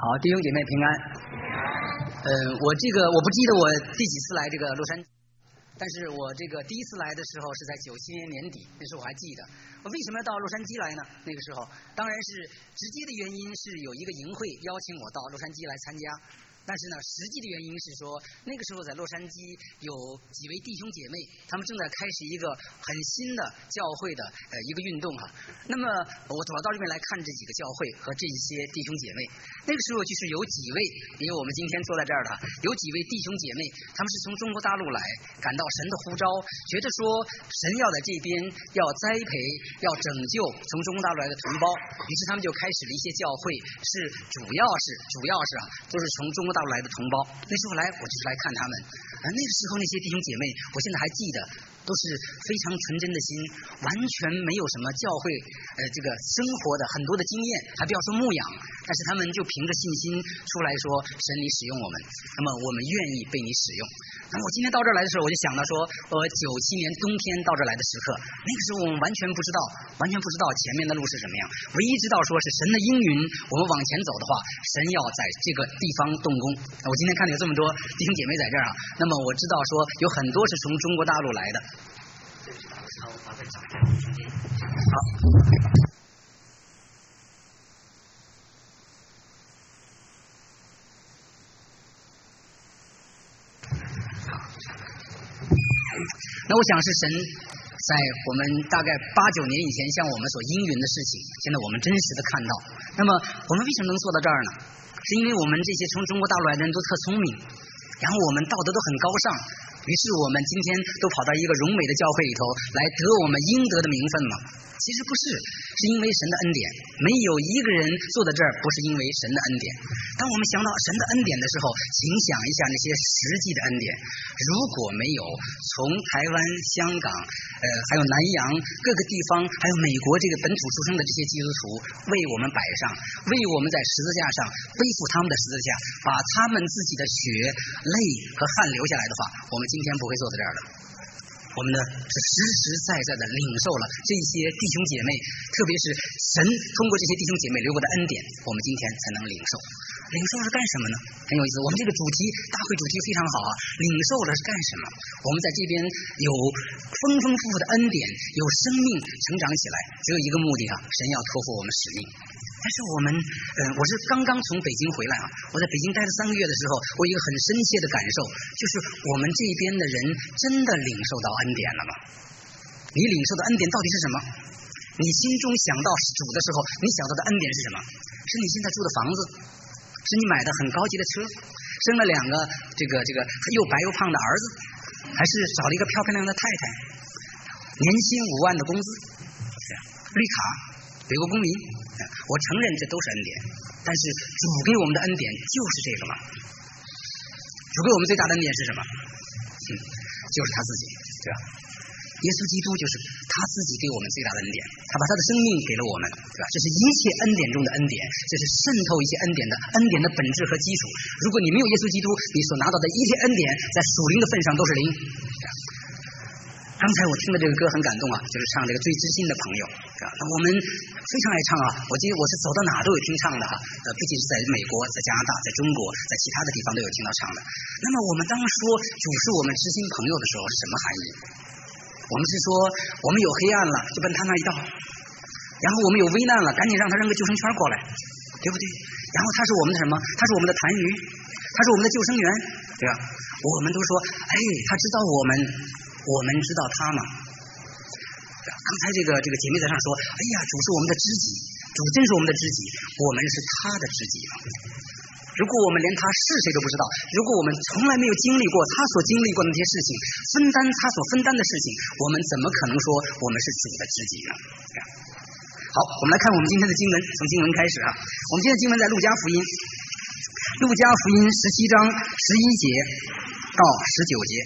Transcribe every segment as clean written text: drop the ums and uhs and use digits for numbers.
好，弟兄姐妹平安。我不记得我第几次来这个洛杉矶，但是我这个第一次来的时候是在97年年底，那时候我还记得。我为什么要到洛杉矶来呢？那个时候当然是直接的原因是有一个营会邀请我到洛杉矶来参加。但是呢，实际的原因是说，那个时候在洛杉矶有几位弟兄姐妹，他们正在开始一个很新的教会的一个运动哈。那么我主要到这边来看这几个教会和这一些弟兄姐妹。那个时候就是有几位，因为我们今天坐在这儿的，有几位弟兄姐妹，他们是从中国大陆来，感到神的呼召，觉得说神要在这边要栽培，要拯救从中国大陆来的同胞，于是他们就开始了一些教会，主要是就是从中国大陆来的同胞。那时候来我就是来看他们，那个时候那些弟兄姐妹，我现在还记得，都是非常纯真的心，完全没有什么教会这个生活的很多的经验，还不要说牧养，但是他们就凭着信心出来说，神你使用我们，那么我们愿意被你使用。那么我今天到这儿来的时候，我就想到说97年冬天到这儿来的时刻，那个时候我们完全不知道前面的路是什么样，唯一知道说是神的应允，我们往前走的话，神要在这个地方动工。我今天看到有这么多弟兄姐妹在这儿啊，那么我知道说有很多是从中国大陆来的。好。那我想是神在我们大概8、9年以前向我们所应允的事情，现在我们真实的看到。那么我们为什么能做到这儿呢？是因为我们这些从中国大陆来的人都特聪明，然后我们道德都很高尚，于是我们今天都跑到一个荣美的教会里头来得我们应得的名分嘛。其实不是，是因为神的恩典，没有一个人坐在这儿不是因为神的恩典。当我们想到神的恩典的时候，请想一下那些实际的恩典。如果没有从台湾、香港还有南洋各个地方，还有美国这个本土出生的这些基督徒为我们摆上，为我们在十字架上背负他们的十字架，把他们自己的血泪和汗流下来的话，我们今天不会坐在这儿的。我们呢是实实在在的领受了这些弟兄姐妹，特别是神通过这些弟兄姐妹流过的恩典，我们今天才能领受。领受是干什么呢？很有意思，我们这个主题大会主题非常好啊。领受了是干什么？我们在这边有丰丰富富的恩典，有生命成长起来，只有一个目的啊，神要托付我们使命。但是我是刚刚从北京回来啊，我在北京待了3个月的时候，我有一个很深切的感受，就是我们这边的人真的领受到恩典了吗？你领受的恩典到底是什么？你心中想到主的时候，你想到的恩典是什么？是你现在住的房子，是你买的很高级的车，生了2个这个又白又胖的儿子，还是找了一个漂漂亮亮的太太，年薪5万的工资，绿卡，美国公民。我承认这都是恩典，但是主给我们的恩典就是这个吗？主给我们最大的恩典是什么？就是他自己，对吧？耶稣基督就是他自己给我们最大的恩典，他把他的生命给了我们，对吧？这是一切恩典中的恩典，这是渗透一切恩典的本质和基础。如果你没有耶稣基督，你所拿到的一切恩典在属灵的份上都是零。刚才我听的这个歌很感动啊，就是唱这个最知心的朋友，那我们非常爱唱啊，我记得我是走到哪都有听唱的哈，不仅是在美国、在加拿大、在中国、在其他的地方都有听到唱的。那么我们当说主是我们知心朋友的时候是什么含义？我们是说我们有黑暗了就奔他那一道，然后我们有危难了赶紧让他扔个救生圈过来，对不对？然后他是我们的什么？他是我们的痰盂，他是我们的救生员，对吧？我们都说他知道我们知道他嘛。刚才这个姐妹在上说，哎呀，主是我们的知己，主真是我们的知己，我们是他的知己嘛。如果我们连他是谁都不知道，如果我们从来没有经历过他所经历过的那些事情，分担他所分担的事情，我们怎么可能说我们是主的知己呢？好，我们来看我们今天的经文，从经文开始啊。我们今天的经文在路加福音17章11节到19节。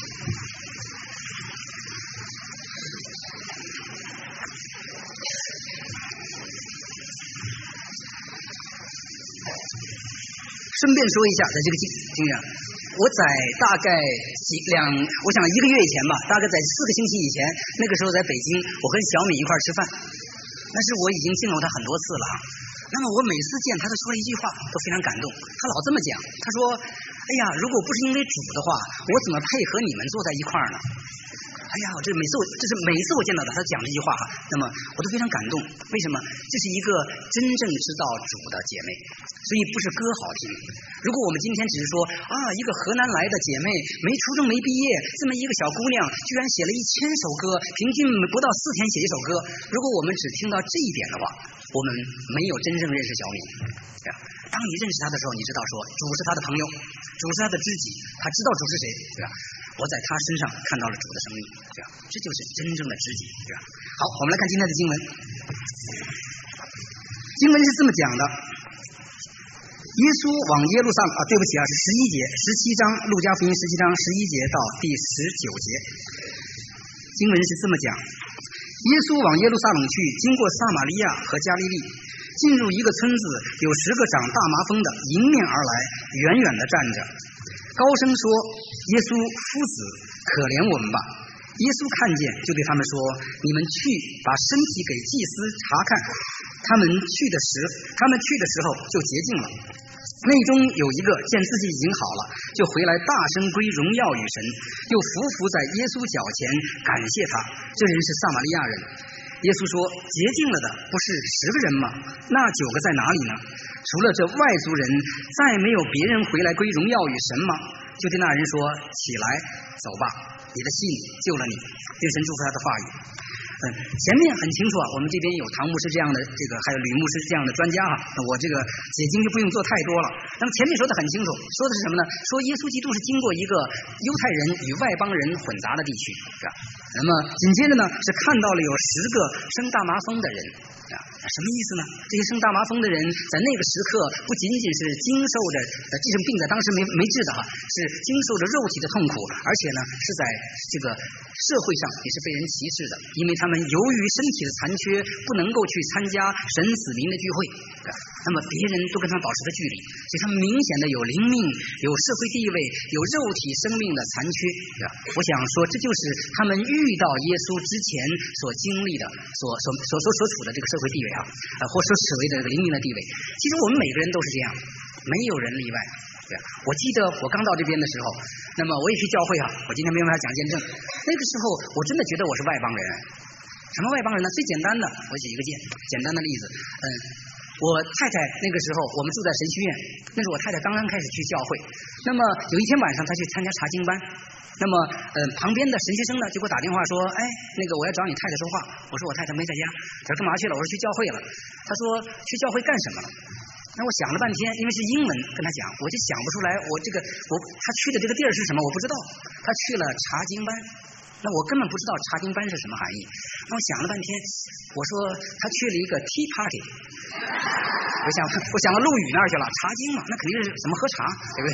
顺便说一下，在这个经上，我在大概我想1个月以前吧，大概在4个星期以前，那个时候在北京，我跟小米一块吃饭，但是我已经敬了他很多次了啊。 那么我每次见他都说了一句话，都非常感动。他老这么讲，他说：“哎呀，如果不是因为主的话，我怎么配合你们坐在一块儿呢？”哎呀，这是每次我见到他讲这句话哈，那么我都非常感动。为什么？这是一个真正知道主的姐妹，所以不是歌好听。如果我们今天只是说啊，一个河南来的姐妹，没初中没毕业，这么一个小姑娘，居然写了1000首歌，平均不到4天写一首歌。如果我们只听到这一点的话，我们没有真正认识小敏。对吧？当你认识他的时候，你知道说主是他的朋友，主是他的知己，他知道主是谁，对吧？我在他身上看到了主的生命，对吧？这就是真正的知己，对吧？好，我们来看今天的经文。经文是这么讲的：耶稣往耶路撒冷对不起是11节，17章，路加福音17章11节到第19节。经文是这么讲：耶稣往耶路撒冷去，经过撒玛利亚和加利利，进入一个村子，有10个长大麻风的迎面而来，远远地站着，高声说：“耶稣夫子，可怜我们吧！”耶稣看见，就对他们说：“你们去把身体给祭司查看。”他们去的时候就洁净了。内中有一个见自己已经好了，就回来大声归荣耀与神，又伏在耶稣脚前感谢他。这人是撒玛利亚人。耶稣说：“洁净了的不是10个人吗？那9个在哪里呢？除了这外族人，再没有别人回来归荣耀与神吗？”就对那人说：“起来，走吧，你的信救了你。”愿神祝福他的话语。前面很清楚我们这边有唐牧师这样的还有吕牧师这样的专家我这个解经就不用做太多了。那么前面说的很清楚，说的是什么呢？说耶稣基督是经过一个犹太人与外邦人混杂的地区，是吧？那么紧接着呢是看到了有10个生大麻风的人，什么意思呢？这些生大麻风的人在那个时刻不仅仅是经受着这种病在当时没治的是经受着肉体的痛苦，而且呢是在这个社会上也是被人歧视的，因为他们由于身体的残缺不能够去参加神子民的聚会，那么别人都跟他们保持着距离，所以他们明显的有灵命、有社会地位、有肉体生命的残缺。我想说这就是他们遇到耶稣之前所经历的所处的这个社会地位或者说所谓的这个灵命的地位。其实我们每个人都是这样，没有人例外。我记得我刚到这边的时候，那么我也去教会我今天没办法讲见证。那个时候我真的觉得我是外邦人。什么外邦人呢？最简单的，我举一个简单的例子。我太太那个时候我们住在神学院，那是我太太刚刚开始去教会。那么有一天晚上她去参加查经班，那么旁边的神学生呢就给我打电话说：“哎，那个我要找你太太说话。”我说我太太没在家。他说干嘛去了？我说去教会了。他说去教会干什么了？那我想了半天，因为是英文跟他讲，我就想不出来他去的这个地儿是什么，我不知道。他去了查经班，那我根本不知道查经班是什么含义。那我想了半天，我说他去了一个 tea party， 我想到陆羽那儿去了，查经嘛，那肯定是怎么喝茶，对不对？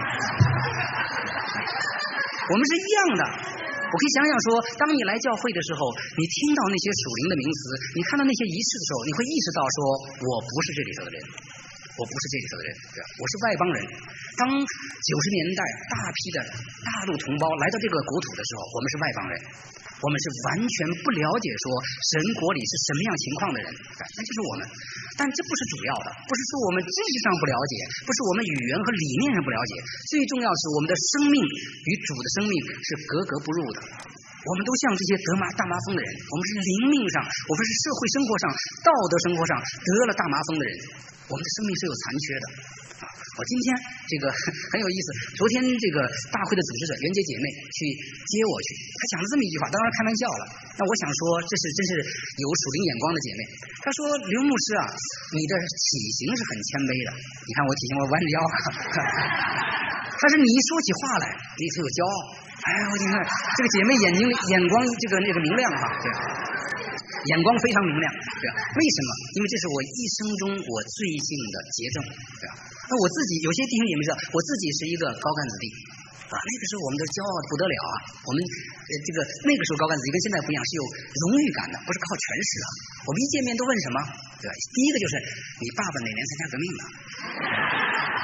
我们是一样的。我可以想想说，当你来教会的时候，你听到那些属灵的名词，你看到那些仪式的时候，你会意识到说，我不是这里头的人，我不是这里头的人，对吧？我是外邦人。当90年代大批的大陆同胞来到这个国土的时候，我们是外邦人，我们是完全不了解说神国里是什么样情况的人，那就是我们。但这不是主要的，不是说我们知识上不了解，不是我们语言和理念上不了解，最重要是我们的生命与主的生命是格格不入的。我们都像这些大麻风的人，我们是灵命上，我们是社会生活上、道德生活上得了大麻风的人，我们的生命是有残缺的。我今天这个很有意思，昨天这个大会的组织者袁姐姐妹去接我去，她讲了这么一句话，当然开玩笑了。那我想说，这是真是有属灵眼光的姐妹。她说：“刘牧师你的体型是很谦卑的。你看我体型，我弯着腰。她说你一说起话来，你特有骄傲。哎呀，我你看这个姐妹眼光那个明亮对。”眼光非常明亮，对吧？为什么？因为这是我一生中我最近的结证，对吧？那我自己有些弟兄姐妹知道，我自己是一个高干子弟那个时候我们都骄傲的不得了我们那个时候高干子弟跟现在不一样，是有荣誉感的，不是靠权势我们一见面都问什么，对吧？第一个就是你爸爸哪年参加革命的？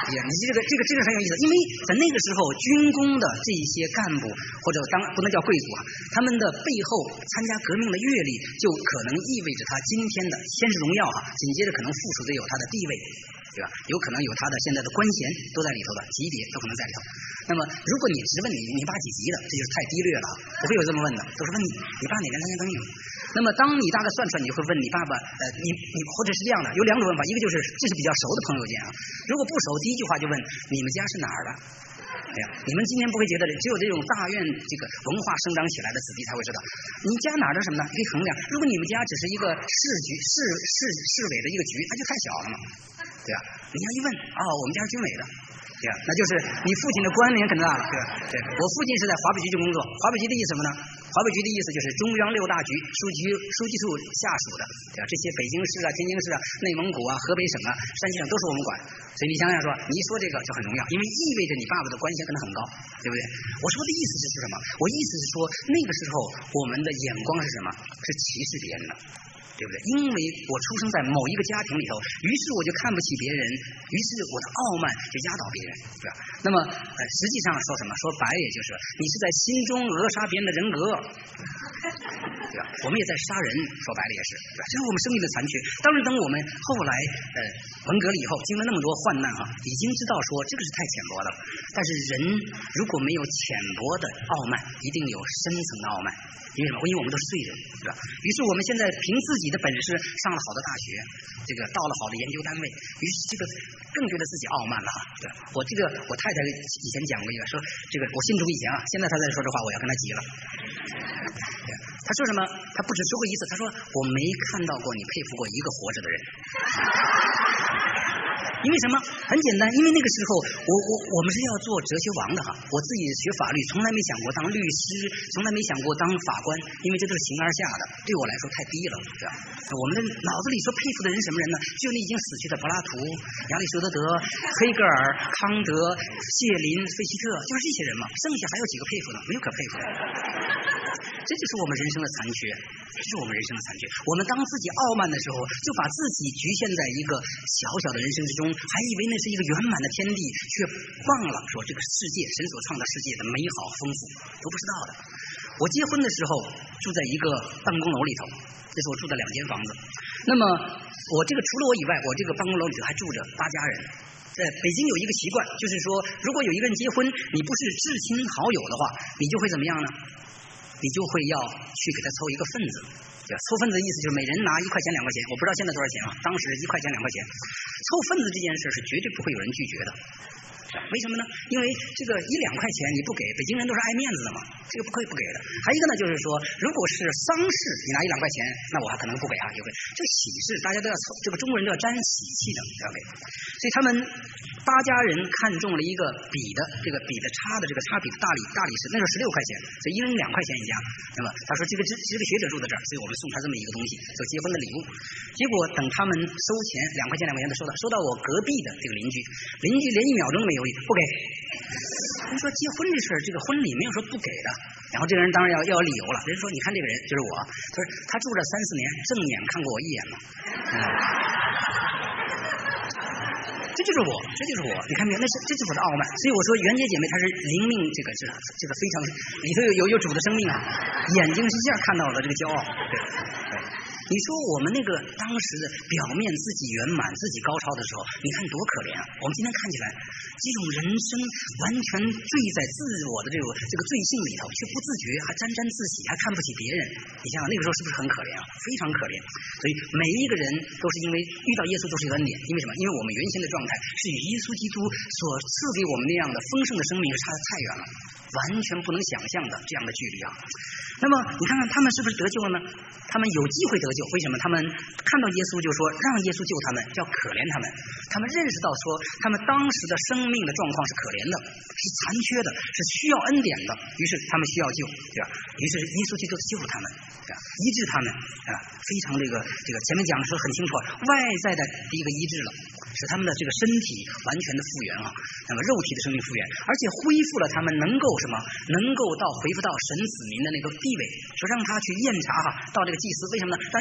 你这个很有意思，因为在那个时候，军工的这些干部或者不能叫贵族啊，他们的背后参加革命的阅历，就可能意味着他今天的先是荣耀哈，紧接着可能附属的有他的地位，对吧？有可能有他的现在的官衔都在里头的，级别都可能在里头。那么，如果你直问你爸几级的，这就是太低劣了，不会有这么问的，都是问你爸哪年参加革命。那么，当你大概算出来，你就会问你爸爸，你或者是这样的，有两种问法，一个就是这是比较熟的朋友间啊，如果不熟，第一句话就问你们家是哪儿的。哎呀，你们今天不会觉得只有这种大院这个文化生长起来的子弟才会知道，你家哪儿的什么呢？你可以衡量，如果你们家只是一个市委的一个局，那就太小了嘛，对吧？你要一问我们家是军委的，对吧？那就是你父亲的官联可能大了，对吧？对，我父亲是在华北局去工作，华北局的意思什么呢？华北局的意思就是中央6大局书记处下属的，对吧？这些北京市啊、天津市啊、内蒙古啊、河北省啊、山西省都是我们管，所以你想想说，你一说这个就很重要，因为意味着你爸爸的官衔可能很高，对不对？我说的意思是什么？我意思是说，那个时候我们的眼光是什么？是歧视别人的。对不对？因为我出生在某一个家庭里头，于是我就看不起别人，于是我的傲慢就压倒别人，对吧？那么实际上说什么？说白了也就是你是在心中扼杀别人的人格，对吧？我们也在杀人，说白了也是，对吧？这是我们生命的残缺。当然，等我们后来文革了以后，经了那么多患难已经知道说这个是太浅薄了。但是人如果没有浅薄的傲慢，一定有深层的傲慢。因为什么？因为我们都是罪人，对吧？于是我们现在凭自己的本事上了好的大学，这个到了好的研究单位，于是这个更觉得自己傲慢了对吧？我太太以前讲过一个，说这个我信主以前现在她在说这话，我要跟她急了。她说什么？她不止说过一次，她说我没看到过你佩服过一个活着的人。因为什么？很简单，因为那个时候我们是要做哲学王的我自己学法律，从来没想过当律师，从来没想过当法官，因为这都是形而下的，对我来说太低了，对吧？我们的脑子里说佩服的人什么人呢？就那已经死去的柏拉图、亚里士多德、黑格尔、康德、谢林、费希特，就是这些人嘛。剩下还有几个佩服的？没有可佩服的。这就是我们人生的残缺，这是我们人生的残缺。我们当自己傲慢的时候，就把自己局限在一个小小的人生之中，还以为那是一个圆满的天地，却忘了说这个世界，神所创造世界的美好丰富都不知道的。我结婚的时候住在一个办公楼里头，这是我住的2间房子。那么我这个除了我以外，我这个办公楼里头还住着8家人。在北京有一个习惯，就是说如果有一个人结婚，你不是至亲好友的话，你就会怎么样呢？你就会要去给他凑一个份子，对吧？凑份子的意思就是每人拿1块钱2块钱，我不知道现在多少钱当时1块钱2块钱。凑份子这件事是绝对不会有人拒绝的。为什么呢？因为这个1、2块钱你不给，北京人都是爱面子的嘛，这个不可以不给的。还有一个呢，就是说，如果是丧事，你拿1、2块钱，那我还可能不给也会。这个喜事大家都要凑，这个中国人都要沾喜气的，要给。所以他们8家人看中了一个笔的插的这个插笔的大理石，那时候16块钱，所以1人2块钱一家。那么他说这个学者住在这儿，所以我们送他这么一个东西，做结婚的礼物。结果等他们收钱2块钱2块钱的收到我隔壁的这个邻居连1秒钟都没犹豫，不给。人说结婚这事儿，这个婚礼没有说不给的。然后这个人当然要有理由了。人说你看这个人就是我，他说他住这3、4年，正眼看过我1眼嘛。这就是我，你看没有？这就是我的傲慢。所以我说袁姐姐妹她是灵命，这个非常里头有主的生命眼睛是这样看到了这个骄傲。对。你说我们那个当时的表面自己圆满、自己高超的时候，你看多可怜啊！我们今天看起来，这种人生完全醉在自我的这个罪性里头，却不自觉，还沾自喜，还看不起别人。你想想那个时候是不是很可怜啊？非常可怜。所以每一个人都是因为遇到耶稣都是一个恩典，因为什么？因为我们原先的状态是与耶稣基督所赐给我们那样的丰盛的生命是差得太远了，完全不能想象的这样的距离那么你看看他们是不是得救了呢？他们有机会得救，为什么？他们看到耶稣就说让耶稣救他们，叫可怜他们。他们认识到说他们当时的生命的状况是可怜的，是残缺的，是需要恩典的，于是他们需要救，对吧？于是耶稣基督救他们，对吧？医治他们非常这个前面讲的是很清楚，外在的第一个医治了，使他们的这个身体完全的复原那么肉体的生命复原，而且恢复了他们能够什么？能够回复到神子民的那个地位，说让他去验查到这个祭司，为什么呢？让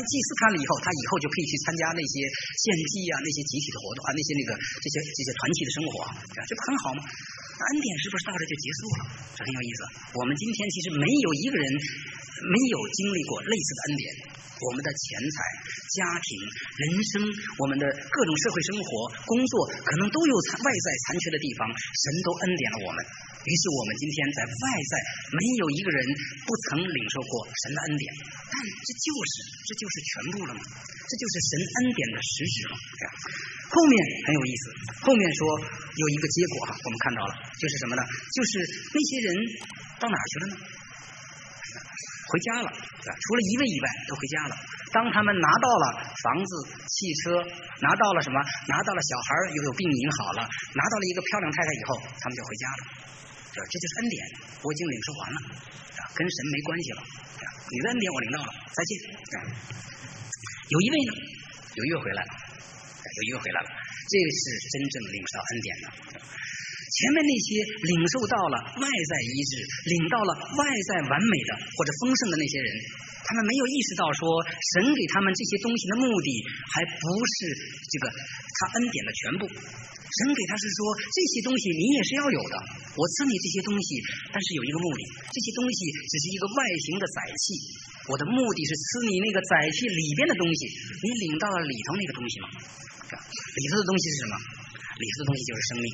祭司看了以后，他以后就可以去参加那些献祭啊，那些集体的活动啊，那些这些团体的生活啊，这不很好吗？恩典是不是到这就结束了？这很有意思。我们今天其实没有一个人没有经历过类似的恩典。我们的钱财、家庭、人生，我们的各种社会生活、工作，可能都有外在残缺的地方，神都恩典了我们。于是我们今天在外在没有一个人不曾领受过神的恩典，但这就是全部了吗？这就是神恩典的实质吗？后面很有意思，后面说有一个结果我们看到了，就是什么呢？就是那些人到哪儿去了呢？回家了，除了一位以外都回家了。当他们拿到了房子、汽车，拿到了什么？拿到了小孩又有病已经好了，拿到了一个漂亮太太以后，他们就回家了。这就是恩典，我已经领受完了，跟神没关系了。你的恩典我领到了，再见。有一位呢，有一位回来了，这个是真正领受恩典的。前面那些领受到了外在医治，领到了外在完美的或者丰盛的那些人，他们没有意识到说神给他们这些东西的目的还不是这个他恩典的全部。神给他是说这些东西你也是要有的，我赐你这些东西，但是有一个目的，这些东西只是一个外形的载器，我的目的是赐你那个载器里边的东西，你领到了里头那个东西吗？里头的东西是什么？里头的东西就是生命。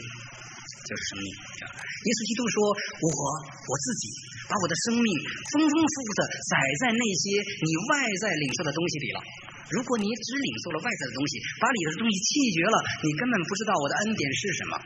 耶稣基督说我自己把我的生命丰丰富富的载在那些你外在领受的东西里了。如果你只领受了外在的东西，把里头的东西弃绝了，你根本不知道我的恩典是什么。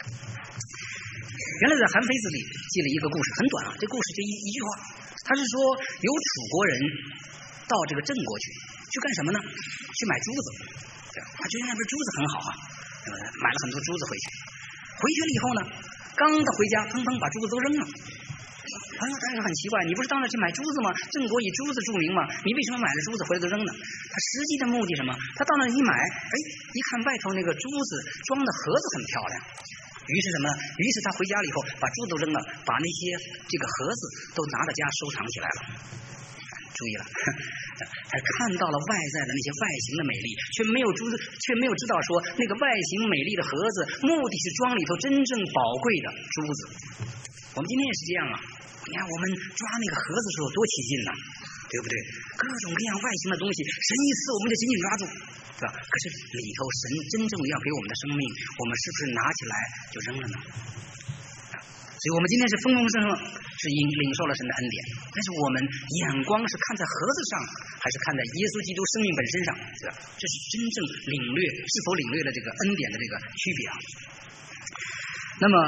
原来在韩非子里记了一个故事，很短这故事就一句话，他是说有楚国人到这个郑国去干什么呢？去买珠子，他觉得那边珠子很好买了很多珠子回去了以后呢，刚到回家，砰把珠子都扔了。朋友当然很奇怪，你不是到那去买珠子吗？郑国以珠子著名吗？你为什么买了珠子回来都扔呢？他实际的目的什么？他到那一买，一看外头那个珠子装的盒子很漂亮，于是什么？于是他回家了以后，把珠子都扔了，把那些这个盒子都拿到家收藏起来了。注意了，他看到了外在的那些外形的美丽，却没有知道说那个外形美丽的盒子目的是装里头真正宝贵的珠子。我们今天也是这样你看我们抓那个盒子的时候多起劲对不对？各种各样外形的东西，神一赐我们就紧紧抓住，对吧？可是里头神真正要给我们的生命，我们是不是拿起来就扔了呢？所以我们今天是丰丰盛盛，是领受了神的恩典，但是我们眼光是看在盒子上，还是看在耶稣基督生命本身上，对吧？这是真正是否领略了这个恩典的这个区别那么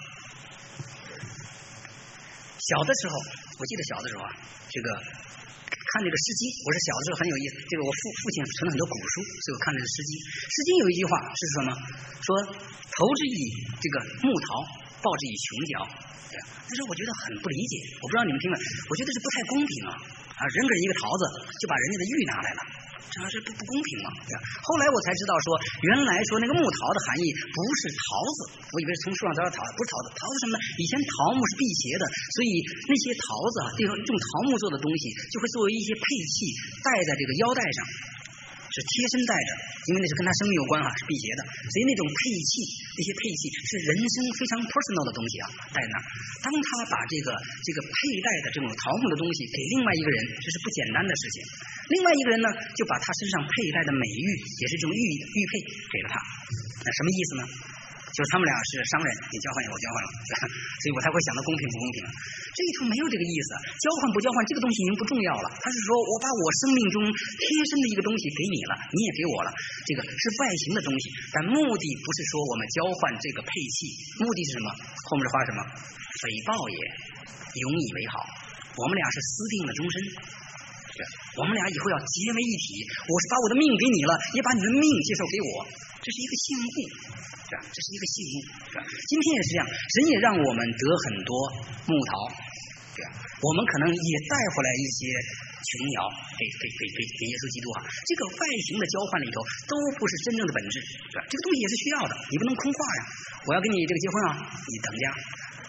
小的时候，我记得小的时候这个看这个诗经，我是小的时候很有意思，这个我父亲存了很多古书，所以我看这个诗经。诗经有一句话是什么？说投之以这个木桃，报之以琼瑶。但是我觉得很不理解，我不知道你们听了，我觉得这不太公平人给人一个桃子，就把人家的玉拿来了，这不公平对吧？后来我才知道说，原来说那个木桃的含义不是桃子，我以为是从树上摘的桃，不是桃子。桃子什么呢？以前桃木是辟邪的，所以那些桃子用桃木做的东西，就会作为一些配器戴在这个腰带上，是贴身戴着，因为那是跟他生命有关是辟邪的，所以那种配器，那些配器是人生非常 personal 的东西戴在那儿。当他把这个佩戴的这种桃木的东西给另外一个人，这是不简单的事情。另外一个人呢，就把他身上佩戴的美玉，也是这种玉佩给了他。那什么意思呢？就是他们俩是商人，你交换我交换了，所以我才会想到公平不公平。这里头没有这个意思，交换不交换这个东西已经不重要了。他是说我把我生命中贴身的一个东西给你了，你也给我了，这个是外形的东西，但目的不是说我们交换这个配器，目的是什么？后面的话是什么？匪报也，永以为好。我们俩是私定了终身，我们俩以后要结为一体。我是把我的命给你了，也把你的命接受给我，这是一个信物，这是一个信物。今天也是这样，神也让我们得很多木桃，我们可能也带回来一些琼瑶给耶稣基督这个外形的交换里头都不是真正的本质，这个东西也是需要的，你不能空话我要跟你这个结婚你等家。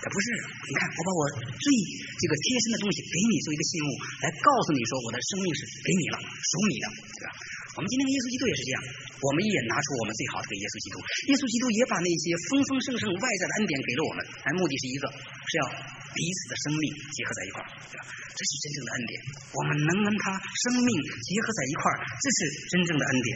不是，你看我把我最这个贴身的东西给你做一个信物，来告诉你说我的生命是给你了，属你的，对吧？我们今天跟耶稣基督也是这样，我们也拿出我们最好的给耶稣基督，耶稣基督也把那些丰丰盛盛外在的恩典给了我们，目的是一个，是要彼此的生命结合在一块儿，对吧？这是真正的恩典，我们能跟他生命结合在一块儿，这是真正的恩典。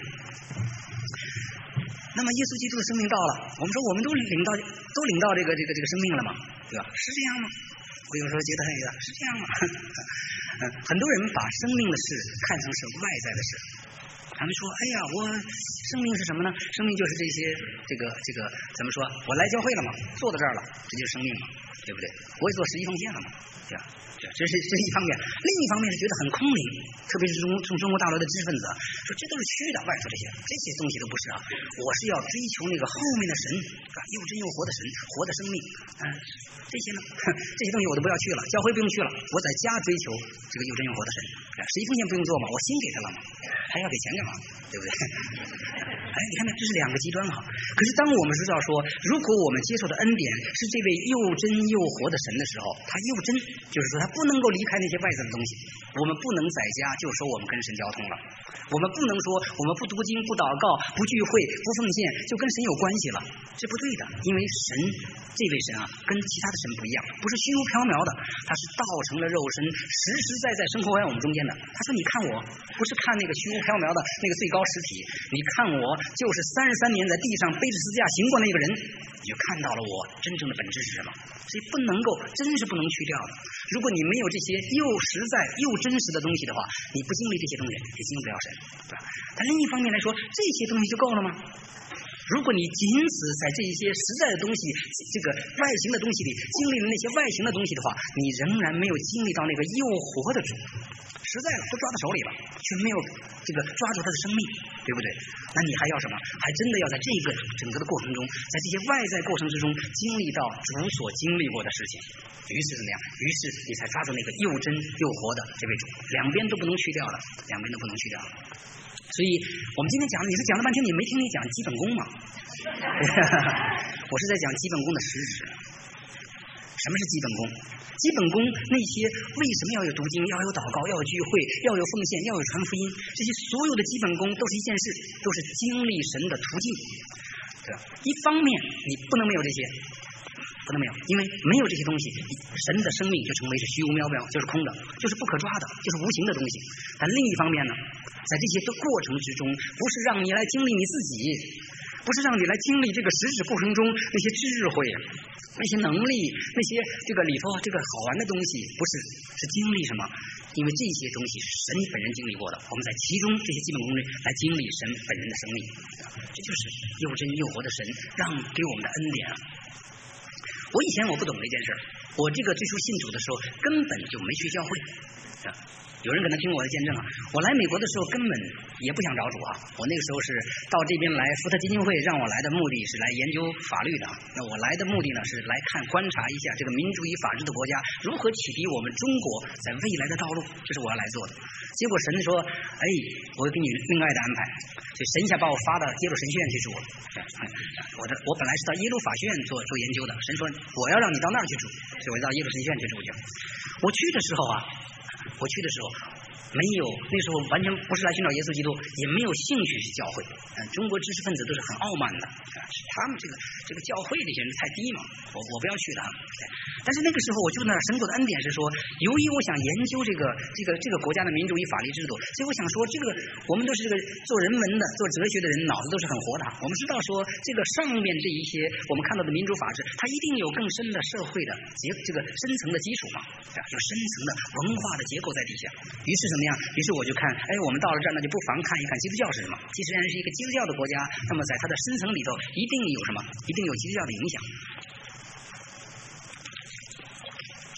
那么耶稣基督的生命到了，我们说我们都领到这个生命了嘛，对吧？是这样吗？我有时候觉得是这样吗？很多人把生命的事看成是外在的事，他们说，哎呀，我生命是什么呢？生命就是这些这个怎么说？我来教会了嘛，坐到这儿了，这就是生命嘛，对不对？我也做11奉献了嘛，对吧？这是一方面，另一方面是觉得很空灵，特别是中国大陆的知识分子说这都是虚的，外头这些东西都不是啊，我是要追求那个后面的神，又真又活的神，活的生命，这些呢，这些东西我都不要去了，教会不用去了，我在家追求这个又真又活的神，11奉献不用做嘛，我心给他了嘛，还要给钱干嘛？对不对？你看这是两个极端哈。可是当我们知道说，如果我们接受的恩典是这位又真又活的神的时候，他又真，就是说他不能够离开那些外在的东西，我们不能在家就说我们跟神交通了，我们不能说我们不读经不祷告不聚会不奉献就跟神有关系了，这不对的，因为神这位神跟其他的神不一样，不是虚无缥缈的，他是道成了肉身，实实在在生活在我们中间的。他说你看我不是看那个虚无缥缈的那个最高实体，你看我就是33年在地上背着十字架行过那个人，你就看到了我真正的本质是什么。所以不能够，真是不能去掉的。如果你没有这些又实在又真实的东西的话，你不经历这些东西也经历不了神，对吧？但另一方面来说，这些东西就够了吗？如果你仅此在这一些实在的东西，这个外形的东西里经历了那些外形的东西的话，你仍然没有经历到那个又活的主，实在了都抓到手里了，却没有这个抓住他的生命，对不对？那你还要什么？还真的要在这个整个的过程中，在这些外在过程之中经历到主所经历过的事情，于是怎么样？于是你才抓住那个又真又活的这位主，两边都不能去掉了，两边都不能去掉了。所以我们今天讲，你是讲了半天，你没听你讲基本功吗？我是在讲基本功的实质。什么是基本功？基本功那些为什么要有读经，要有祷告，要有聚会，要有奉献，要有传福音，这些所有的基本功都是一件事，都是经历神的途径，对吧？一方面你不能没有这些，不能没有，因为没有这些东西，神的生命就成为是虚无缥缈，就是空的，就是不可抓的，就是无形的东西。但另一方面呢，在这些的过程之中，不是让你来经历你自己，不是让你来经历这个实质过程中那些智慧，那些能力，那些这个里头这个好玩的东西，不是，是经历什么？因为这些东西是神本人经历过的，我们在其中这些基本功来经历神本人的生命，这就是又真又活的神让给我们的恩典。我以前我不懂这件事，我这个最初信主的时候根本就没去教会。有人可能听我的见证我来美国的时候根本也不想找主我那个时候是到这边来，福特基金会让我来的目的是来研究法律的。那我来的目的呢是来观察一下这个民主与法治的国家如何启迪我们中国在未来的道路，这是我要来做的。结果神说，我会给你另外的安排，所以神一下把我发到耶鲁神学院去住了。我本来是到耶鲁法学院做研究的，神说我要让你到那儿去住，所以我就到耶鲁神学院去住去。我去的时候没有，那时候完全不是来寻找耶稣基督，也没有兴趣去教会。中国知识分子都是很傲慢的，他们这个教会这些人太低嘛，我不要去的。但是那个时候我就那神国的恩典是说，由于我想研究这个国家的民主与法律制度，所以我想说这个我们都是这个做人文的、做哲学的人，脑子都是很活的。我们知道说这个上面这一些我们看到的民主法治，它一定有更深的社会的这个深层的基础嘛，有深层的文化的结构在底下。于是怎么样？于是我就看，我们到了这儿，那就不妨看一看基督教是什么。既然是一个基督教的国家，那么在它的深层里头，一定有什么？一定有基督教的影响。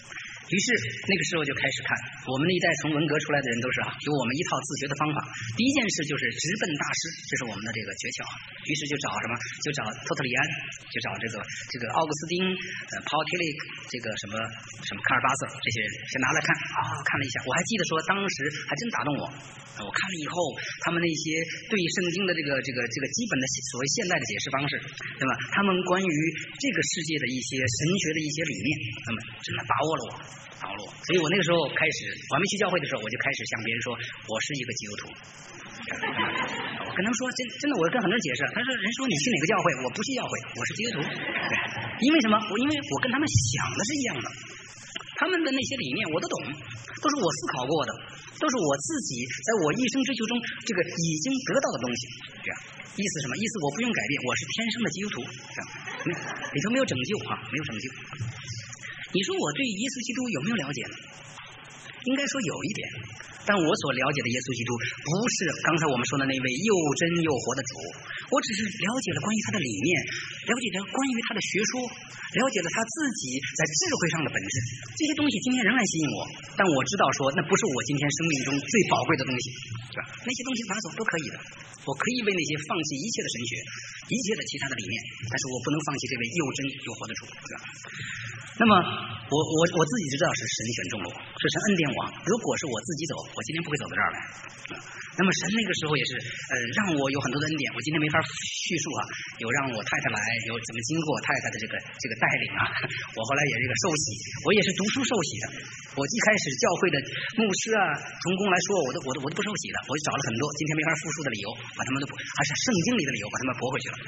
于是那个时候就开始看，我们那一代从文革出来的人都是有我们一套自学的方法。第一件事就是直奔大师，这是我们的这个诀窍。于是就找什么？就找托特里安，就找这个奥古斯丁、Paul Tillich， 这个什么卡尔巴瑟这些人，先拿来看看了一下。我还记得说当时还真打动我。我看了以后，他们那些对圣经的这个基本的所谓现代的解释方式，对吧？他们关于这个世界的一些神学的一些理念，那么真的把握了我。所以我那个时候开始，我还没去教会的时候，我就开始向别人说我是一个基督徒。我跟他们说，真的，我跟很多人解释，他说人说你去哪个教会，我不去教会，我是基督徒。对，因为什么？因为我跟他们想的是一样的，他们的那些理念我都懂，都是我思考过的，都是我自己在我一生追求中这个已经得到的东西。这样意思什么？意思我不用改变，我是天生的基督徒。这样里头没有拯救没有拯救。你说我对耶稣基督有没有了解呢？应该说有一点，但我所了解的耶稣基督不是刚才我们说的那位又真又活的主，我只是了解了关于他的理念，了解了关于他的学说，了解了他自己在智慧上的本质。这些东西今天仍然吸引我，但我知道说那不是我今天生命中最宝贵的东西，是吧？那些东西拿走都可以的，我可以为那些放弃一切的神学，一切的其他的理念，但是我不能放弃这位又真又活的主，是吧？那么我自己知道是神选中了我，是神恩典我。如果是我自己走，我今天不会走到这儿来。那么神那个时候也是让我有很多的恩典，我今天没法叙述有让我太太来，有怎么经过太太的这个带领我后来也这个受洗，我也是读书受洗的。我一开始教会的牧师同工来说我都不受洗的，我就找了很多今天没法复述的理由，把他们都还是圣经里的理由把他们驳回去了。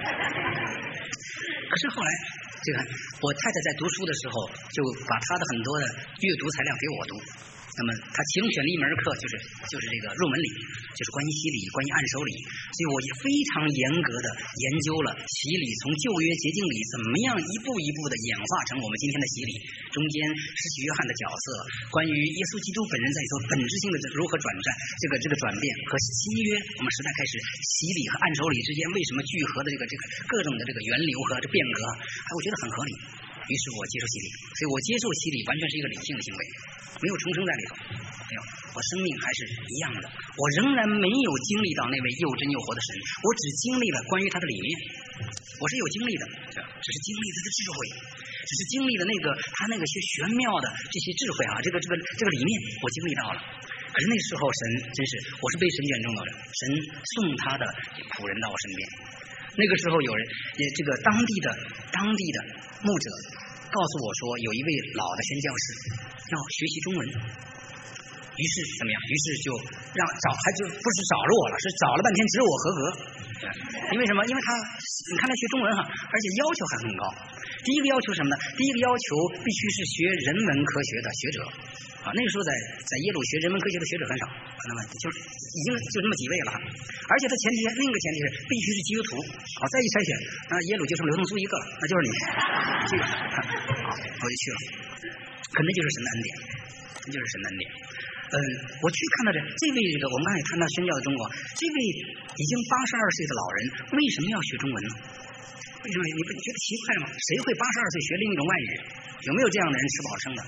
可是后来我太太在读书的时候，就把她的很多的阅读材料给我读。那么她其中选了一门课，就是这个入门礼，就是关于洗礼，关于按手礼。所以我也非常严格的研究了洗礼从旧约洁净礼怎么样一步一步的演化成我们今天的洗礼，中间施洗约翰的角色，关于耶稣基督本人在里头本质性的如何转战，这个转变和新约我们时代开始洗礼和按手礼之间为什么聚合的这个各种的这个源流和这变革，我觉得很合理。于是我接受洗礼，所以我接受洗礼完全是一个理性的行为，没有重生在里头，没有，我生命还是一样的，我仍然没有经历到那位又真又活的神，我只经历了关于他的理念，我是有经历的，只是经历他的智慧，只是经历了他那个些玄妙的这些智慧这个理念我经历到了。可是那时候神真是，我是被神选中的，神送他的仆人到我身边。那个时候有人这个当地的牧者告诉我说，有一位老的宣教士要学习中文，于是怎么样？于是就还就不是找了我了，是找了半天只有我合格。因为什么？因为你看他学中文而且要求还很高。第一个要求什么呢？第一个要求必须是学人文科学的学者那个时候在耶鲁学人文科学的学者很少，那么就是已经就这么几位了而且他另一个前提是必须是基督徒再一筛选耶鲁就剩刘东苏一个了，那就是你这个我就去了。可那就是神的恩典，那就是神的恩典。我去看到这位我们刚才也谈到宣教的中国，这位已经82岁的老人为什么要学中文呢？为什么？你不觉得奇怪吗？谁会82岁学另一种外语？有没有这样的人吃不好撑的？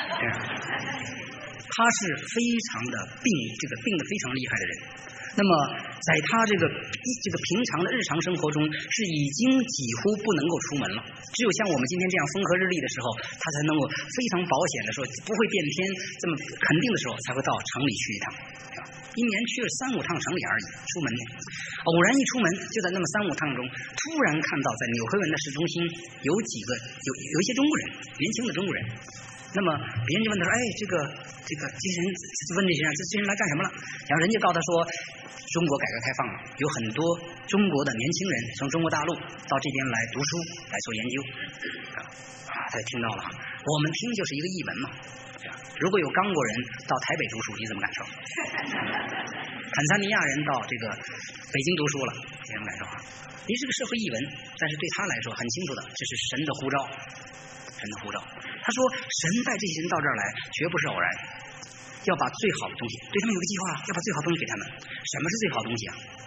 他是非常的病得非常厉害的人。那么在他这个平常的日常生活中是已经几乎不能够出门了，只有像我们今天这样风和日丽的时候，他才能够非常保险的说不会变天这么肯定的时候才会到城里去一趟，一年去了3-5趟城里而已，出门偶然一出门就在那么3-5趟中突然看到在纽黑文的市中心有一些中国人，年轻的中国人。那么别人就问他说，这些人问这些人来干什么了？然后人家告诉他说，中国改革开放了，有很多中国的年轻人从中国大陆到这边来读书来做研究他听到了我们听就是一个译文嘛。如果有刚果人到台北读书，你怎么感受？坦桑尼亚人到这个北京读书了，你怎么感受你是个社会译文，但是对他来说很清楚的，这是神的呼召。他说神带这些人到这儿来绝不是偶然，要把最好的东西，对他们有个计划，要把最好的东西给他们。什么是最好的东西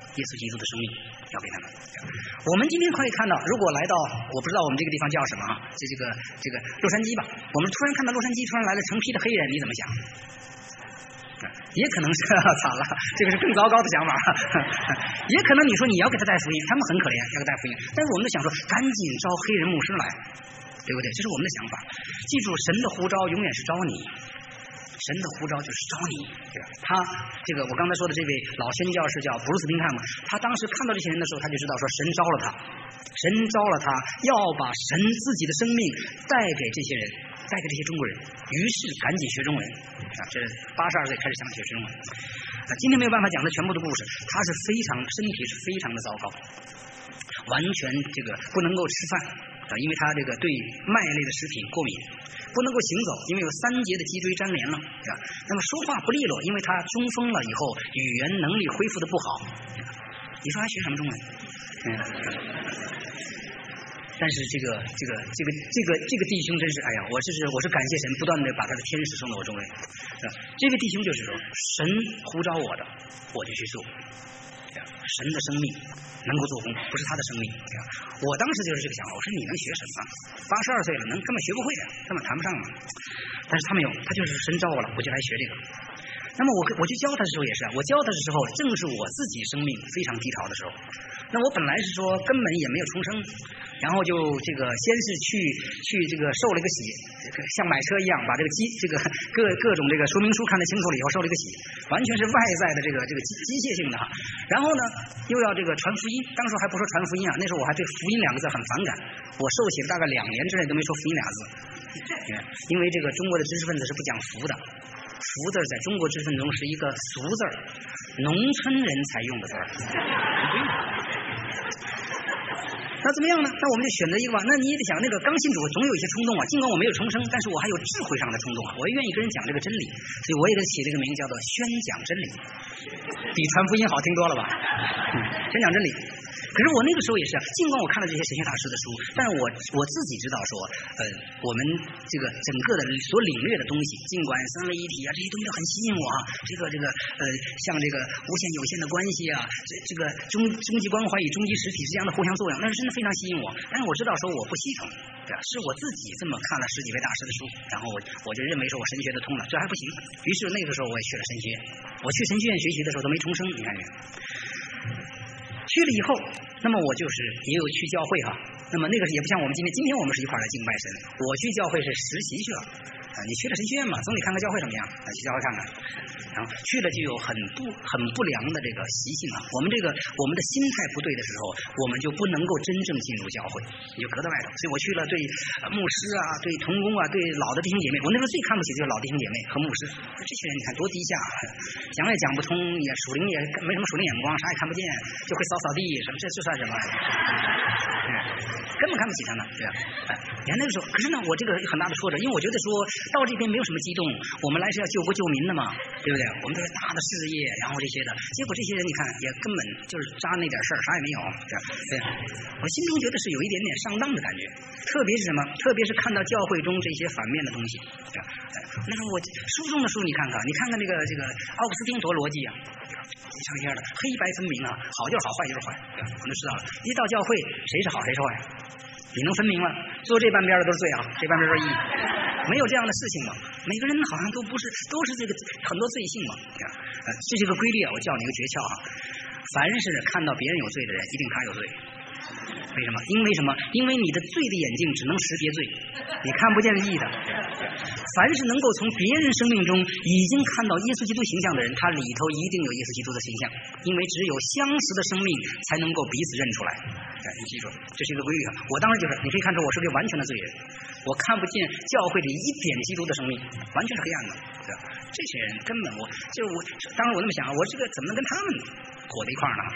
耶稣基督的生命要给他们。我们今天可以看到，如果来到我不知道我们这个地方叫什么啊，这个洛杉矶吧，我们突然看到洛杉矶突然来了成批的黑人，你怎么想？也可能是惨了，这个是更糟糕的想法。也可能你说你要给他带福音，他们很可怜，要给他带福音，但是我们就想说，赶紧招黑人牧师来，对不对？这是我们的想法。记住，神的呼召永远是招你。神的呼召就是招你，对吧？他这个我刚才说的这位老宣教士叫布鲁斯宾汉姆，他当时看到这些人的时候，他就知道说神招了他，神招了他，要把神自己的生命带给这些人，带给这些中国人。于是赶紧学中文啊，这82岁开始想学中文。今天没有办法讲他全部的故事，他是身体是非常的糟糕，完全这个不能够吃饭啊，因为他这个对麦类的食品过敏。不能够行走，因为有3节的脊椎粘连了，对吧？那么说话不利落，因为他中风了以后语言能力恢复的不好。你说还学什么中文？但是这个弟兄真是，哎呀，我是感谢神不断的把他的天使送到我周围。这位弟兄就是说，神呼召我的，我就去做。神的生命能够做工，不是他的生命。我当时就是这个想法，我说你能学什么？82岁了，根本学不会的，根本谈不上嘛。但是他没有，他就是神招我了，我就来学这个。那么我去教他的时候也是，我教他的时候正是我自己生命非常低潮的时候。那我本来是说根本也没有重生，然后就这个先是去这个受了一个洗，像买车一样把这个各种这个说明书看得清楚了以后受了一个洗，完全是外在的这个机械性的哈。然后呢又要这个传福音，当时还不说传福音啊，那时候我还对福音2个字很反感，我受洗了大概2年之内都没说福音2字，因为这个中国的知识分子是不讲福的。福字在中国知识分子中是一个俗字，农村人才用的字。那怎么样呢？那我们就选择一个吧。那你也得想，那个刚信主总有一些冲动啊，尽管我没有重生，但是我还有智慧上的冲动啊，我也愿意跟人讲这个真理，所以我也给他起这个名叫做宣讲真理，比传福音好听多了吧？宣讲真理。可是我那个时候也是，尽管我看了这些神学大师的书，但是我自己知道说，我们这个整个的所领略的东西，尽管三位一体啊这些东西都很吸引我啊，像这个无限有限的关系啊，这个终极关怀与终极实体之间的互相作用，那是真的非常吸引我。但是我知道说我不系统，对吧？是我自己这么看了10几位大师的书，然后我就认为说我神学得通了，这还不行。于是那个时候我也去了神学院，我去神学院学习的时候都没重生，你看这个。去了以后，那么我就是也有去教会哈。那么那个也不像我们今天我们是一块来敬拜神，我去教会是实习去了。你去了神学院嘛，总得看看教会怎么样，去教会看看。然后去了就有很不良的这个习性啊。我们的心态不对的时候，我们就不能够真正进入教会，你就隔在外头。所以我去了，对牧师啊，对同工啊，对老的弟兄姐妹，我那时候最看不起就是老弟兄姐妹和牧师。这些人你看多低下，讲也讲不通，也属灵也没什么属灵眼光，啥也看不见，就会扫地什么，这算什么？根本看不起他们，对吧？你看那个时候，可是呢，我这个很大的挫折，因为我觉得说到这边没有什么激动，我们来是要救国救民的嘛，对不对？我们都是大的事业，然后这些的，结果这些人你看也根本就是扎那点事儿，啥也没有，对。我心中觉得是有一点点上当的感觉，特别是什么？特别是看到教会中这些反面的东西，对吧？那时候我书中的书你看看这个奥古斯丁多逻辑啊，上线的黑白分明啊，好就是好，坏就是坏，对吧？我们都知道了。一到教会，谁是好谁是坏，你能分明了，做这半边的都是罪啊，这半边都是义，没有这样的事情嘛。每个人好像都是这个很多罪性嘛，这是个规律啊。我教你一个诀窍啊，凡是看到别人有罪的人，一定他有罪。为什么？因为你的罪的眼睛只能识别罪，你看不见义的。凡是能够从别人生命中已经看到耶稣基督形象的人，他里头一定有耶稣基督的形象，因为只有相似的生命才能够彼此认出来。你记住，这是一个规律啊。我当时就是，你可以看出我是个完全的罪人，我看不见教会里一点基督的生命，完全是黑暗的，对吧？这些人根本当时我那么想，我这个怎么能跟他们活在一块儿呢？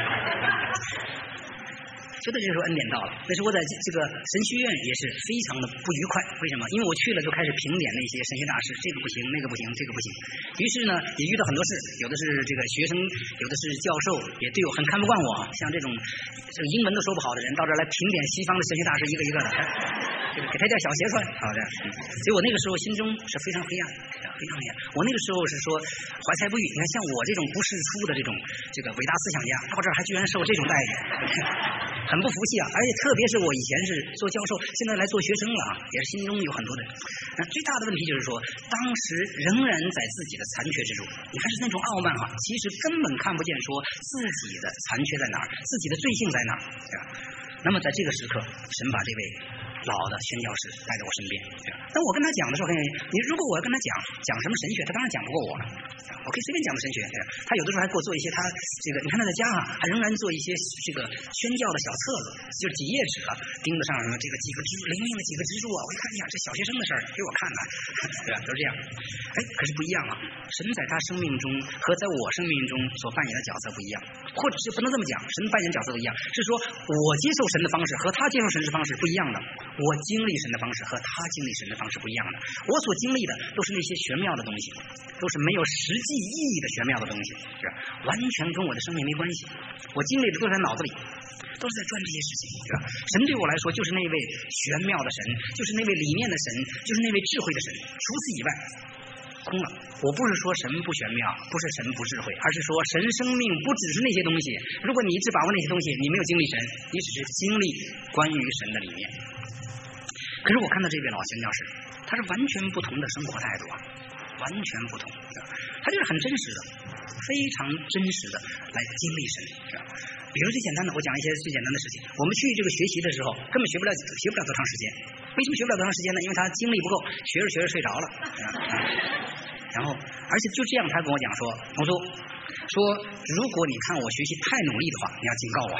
就在这时候恩典到了，那时候我在这个神学院也是非常的不愉快。为什么？因为我去了就开始评点那些神学大师，这个不行，那个不行，这个不行。于是呢，也遇到很多事，有的是这个学生，有的是教授，也对我很看不惯我。像这种英文都说不好的人，到这儿来评点西方的神学大师，一个一个的。 这个给他叫小鞋穿，好的。所以我那个时候心中是非常黑暗，非常黑暗。我那个时候是说怀才不遇，你看像我这种不世出的这个伟大思想家，到这儿还居然受这种待遇，很不服气啊！而且特别是我以前是做教授，现在来做学生了啊，也是心中有很多的。最大的问题就是说，当时仍然在自己的残缺之中，你还是那种傲慢哈，其实根本看不见说自己的残缺在哪儿，自己的罪性在哪儿，对吧？那么在这个时刻，神把这位老的宣教士带到我身边，但我跟他讲的时候，你如果我要跟他讲什么神学，他当然讲不过我了。我可以随便讲的神学，他有的时候还给我做一些他这个，你看他在家啊，还仍然做一些这个宣教的小册子，就是几页纸啊，钉子上什么这个几个灵命的几个支柱啊，我一看，呀，这小学生的事儿给我看的，对吧？都是这样。可是不一样啊，神在他生命中和在我生命中所扮演的角色不一样，或者是不能这么讲，神扮演角色不一样，是说我接受神的方式和他接受神的方式不一样的，我经历神的方式和他经历神的方式不一样的，我所经历的都是那些玄妙的东西，都是没有实际意义的玄妙的东西，是吧？完全跟我的生命没关系，我经历的都是在脑子里，都是在转这些事情，是吧？神对我来说就是那位玄妙的神，就是那位里面的神，就是那位智慧的神，除此以外空了。我不是说神不玄妙，不是神不智慧，而是说神生命不只是那些东西。如果你一直把握那些东西，你没有经历神，你只是经历关于神的里面。可是我看到这位老宣教士，他是完全不同的生活态度啊，完全不同，他就是很真实的，非常真实的来经历神，是吧？比如最简单的，我讲一些最简单的事情。我们去这个学习的时候，根本学不了多长时间。为什么学不了多长时间呢？因为他精力不够，学着睡着了。然后，而且就这样，他跟我讲说，同叔说，如果你看我学习太努力的话，你要警告我。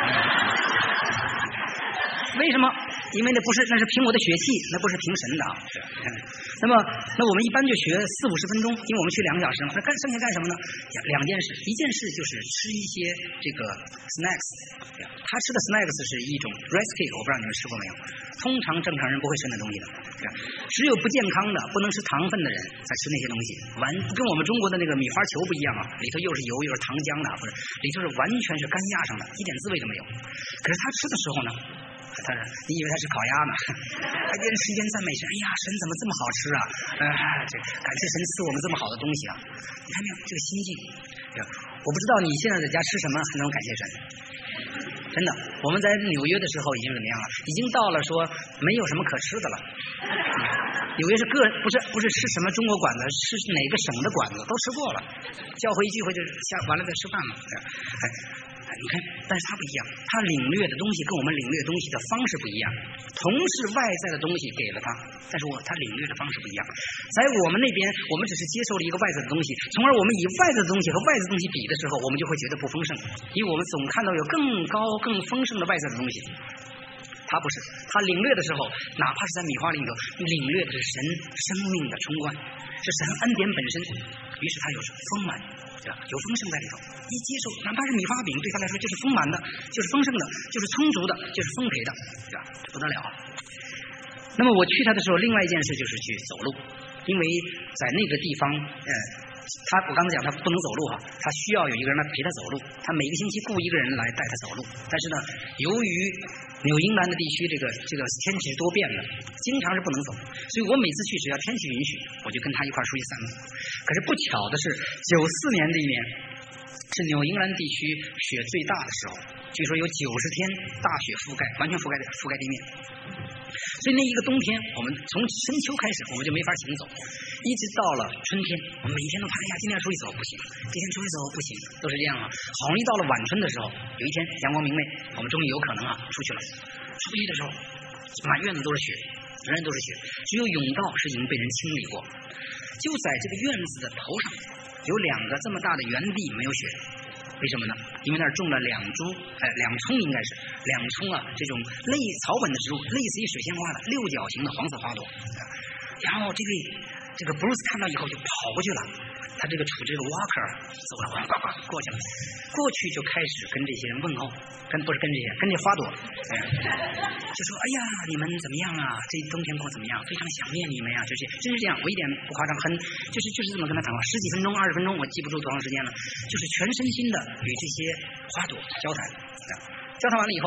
为什么？因为那是凭我的血气，那不是凭神的啊。那我们一般就学40-50分钟，因为我们去2个小时嘛。那剩下干什么呢？2件事，一件事就是吃一些这个 snacks， 他吃的 snacks 是一种 rice cake， 我不知道你们吃过没有。通常正常人不会吃那东西的，只有不健康的、不能吃糖分的人才吃那些东西。跟我们中国的那个米花球不一样啊，里头又是油又是糖浆的，不是，里头是完全是干压上的，一点滋味都没有。可是他吃的时候呢？你以为他是烤鸭呢？还边吃边赞美神，哎呀，神怎么这么好吃啊？感谢神赐我们这么好的东西啊！你看没有这个心境？我不知道你现在在家吃什么还能感谢神。真的，我们在纽约的时候已经怎么样了？已经到了说没有什么可吃的了。纽约是不是吃什么中国馆子，吃哪个省的馆子都吃过了。教会一聚会就完了再吃饭嘛。你看，但是他不一样，他领略的东西跟我们领略东西的方式不一样。同是外在的东西给了他，但是他领略的方式不一样。在我们那边，我们只是接受了一个外在的东西，从而我们以外在的东西和外在的东西比的时候，我们就会觉得不丰盛，因为我们总看到有更高更丰盛的外在的东西。他不是，他领略的时候，哪怕是在米花里头，领略的是神生命的冲冠，是神恩典本身，于是他有丰满，对吧？有丰盛在里头。一接受，哪怕是米花饼，对他来说就是丰满的，就是丰盛的，就是充足的，就是丰培的，对吧？这不得了。那么我去他的时候，另外一件事就是去走路，因为在那个地方，我刚才讲他不能走路哈，他需要有一个人来陪他走路，他每个星期雇一个人来带他走路。但是呢，由于纽英兰的地区这个天气是多变的，经常是不能走，所以我每次去只要天气允许，我就跟他一块出去散步。可是不巧的是，94年这一年是纽英兰地区雪最大的时候，据说有90天大雪完全覆盖地面。所以那一个冬天，我们从深秋开始，我们就没法行走，一直到了春天，我们每天都怕，哎呀，今天要出去走不行，今天出去走不行，都是这样啊。好容易到了晚春的时候，有一天阳光明媚，我们终于有可能出去了。出去的时候，满院子都是雪，人人都是雪，只有甬道是已经被人清理过。就在这个院子的头上，有2个这么大的园地没有雪。为什么呢？因为那儿种了2葱，应该是2葱啊，这种类草本的植物，类似于水仙花的6角形的黄色花朵。然后这个 Bruce 看到以后就跑过去了，他这个杵这个 walker 走了，呱呱过去了，过去就开始跟这些人问候，跟这花朵，就说哎呀，你们怎么样啊？这冬天过怎么样？非常想念你们呀，真是这样，我一点不夸张，就是这么跟他谈话，10几分钟、20分钟，我记不住多长时间了，就是全身心的与这些花朵交谈。交谈完了以后，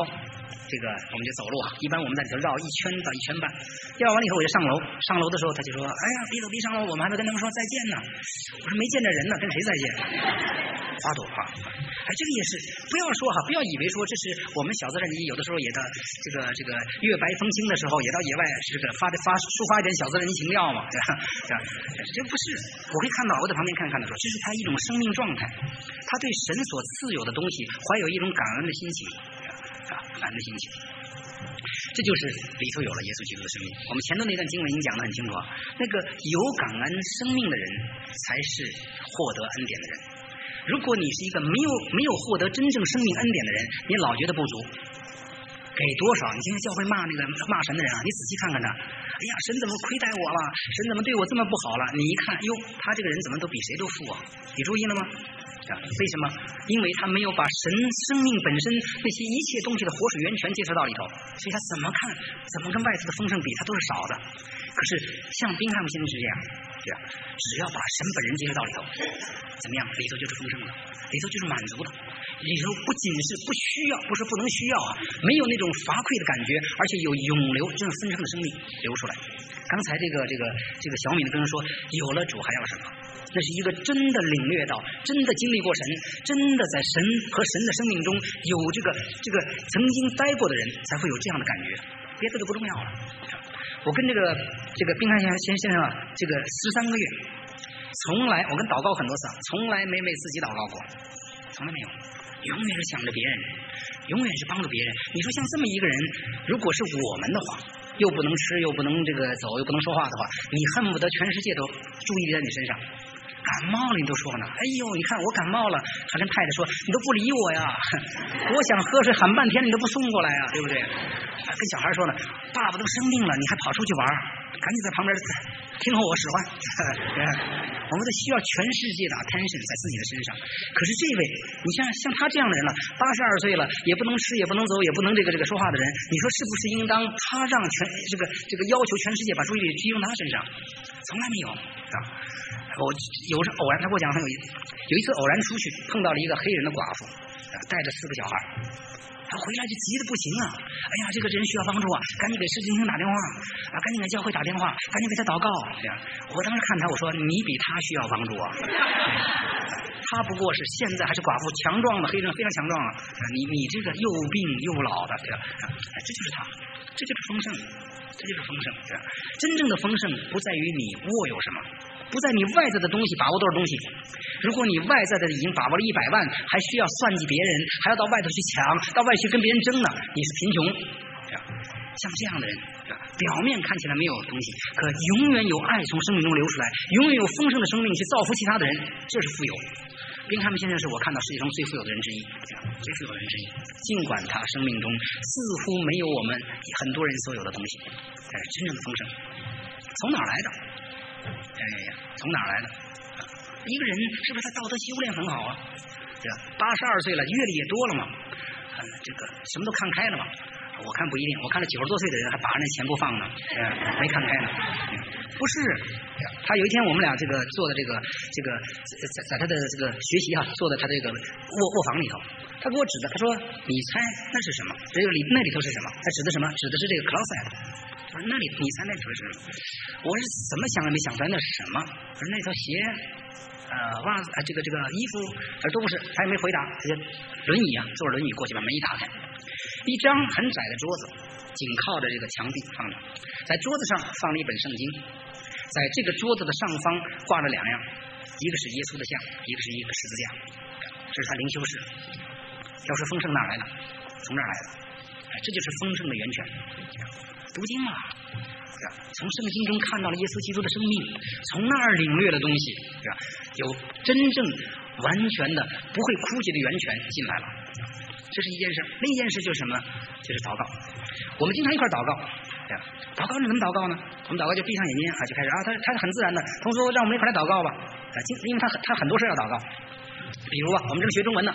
这个我们就走路啊，一般我们在里头绕1圈到1圈半，绕完了以后我就上楼，上楼的时候他就说，哎呀别走别上楼，我们还没跟他们说再见呢。我说没见着人呢，跟谁再见？花朵花，哎，这个也是，不要说哈，不要以为说这是我们小自然里有的时候也到这个月白风清的时候，也到野外这个抒发一点小自然情调嘛，对吧？这不是，我可以看到我在旁边看的时候，这是他一种生命状态，他对神所赐有的东西怀有一种感恩的心情，感恩的心情。这就是里头有了耶稣基督的生命。我们前头那段经文已经讲得很清楚啊，那个有感恩生命的人才是获得恩典的人。如果你是一个没有获得真正生命恩典的人，你老觉得不足，给多少？你现在教会骂神的人啊，你仔细看看他，哎呀，神怎么亏待我了？神怎么对我这么不好了？你一看，哟，他这个人怎么都比谁都富啊？你注意了吗？为什么？因为他没有把神生命本身那些一切东西的活水源泉接触到里头，所以他怎么看，怎么跟外头的丰盛比，他都是少的。可是像宾汉姆先生是这样，只要把神本人接触到里头，怎么样？里头就是丰盛的，里头就是满足的，里头不仅是不需要，不是不能需要啊，没有那种乏愧的感觉，而且有涌流这种丰盛的生命流出来。刚才这个小米的跟人说，有了主还要什么？那是一个真的领略到，真的经历过神，真的在神和神的生命中有这个曾经待过的人，才会有这样的感觉，别的都不重要了。我跟这个宾汉先生啊，这个13个月，从来我跟祷告很多次，从来没为自己祷告过，从来没有，永远是想着别人，永远是帮助别人。你说像这么一个人，如果是我们的话，又不能吃，又不能走，又不能说话的话，你恨不得全世界都注意力在你身上。感冒了你都说呢，哎呦，你看我感冒了，还跟太太说你都不理我呀，我想喝水喊半天你都不送过来呀，对不对？跟小孩说呢，爸爸都生病了，你还跑出去玩，赶紧在旁边听候我使唤。我们都需要全世界的 attention 在自己的身上。可是这位，你像他这样的人了，82岁了，也不能吃，也不能走，也不能这个说话的人，你说是不是应当他让这个要求全世界把注意力集中他身上？从来没有啊。我有时偶然，他给我讲很有意思。有一次偶然出去碰到了一个黑人的寡妇，带着4个小孩，他回来就急得不行啊！哎呀，这个人需要帮助啊，赶紧给市政厅打电话啊，赶紧给教会打电话，赶紧给他祷告。我当时看他，我说你比他需要帮助啊！他不过是现在还是寡妇，强壮的黑人，非常强壮啊！你这个又病又老的，对吧？这就是他，这就是丰盛，这就是丰盛。对吧？真正的丰盛不在于你握有什么，不在你外在的东西把握多少东西。如果你外在的已经把握了100万，还需要算计别人，还要到外头去抢，到外去跟别人争呢，你是贫穷。像这样的人，表面看起来没有东西，可永远有爱从生命中流出来，永远有丰盛的生命去造福其他的人，这是富有。宾汉姆先生是我看到世界上最富有的人之一，最富有的人之一。尽管他生命中似乎没有我们很多人所有的东西，但是真正的丰盛从哪儿来的？从哪儿来的？一个人是不是他道德修炼很好啊？这82岁了，阅历也多了嘛，这个什么都看开了嘛。我看不一定，我看了90多岁的人还把人钱不放呢，没看开呢。不是，他有一天我们俩坐的在他的学习啊，坐在他卧房里头，他给我指的，他说你猜那是什么？那里头是什么？他指的什么？指的是这个 closet。我说那里你猜那里头是什么？我是怎么想也没想出来那是什么。我说那条鞋。袜子这个衣服都不是，他也没回答。这轮椅啊，坐着轮椅过去把门一打开，一张很窄的桌子，紧靠着这个墙壁放着，在桌子上放了一本圣经，在这个桌子的上方挂着2样，一个是耶稣的像，一个是一个十字架，这是他灵修室。要说丰盛哪来的？从这儿来的，这就是丰盛的源泉。读经啊。从圣经中看到了耶稣基督的生命，从那儿领略了东西，有真正完全的不会枯竭的源泉进来了，这是一件事。另一件事就是什么？就是祷告。我们经常一块祷告，祷告是怎么祷告呢？我们祷告就闭上眼睛就开始他是很自然的。同时让我们一块来祷告吧，因为他很多事要祷告，比如我们这个学中文的。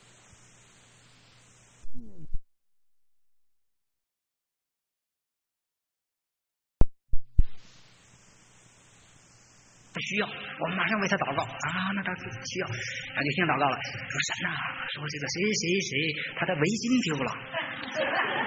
需要，我们马上为他祷告啊！那他需要，他就听祷告了，说神呐，说这个谁他的围巾丢了，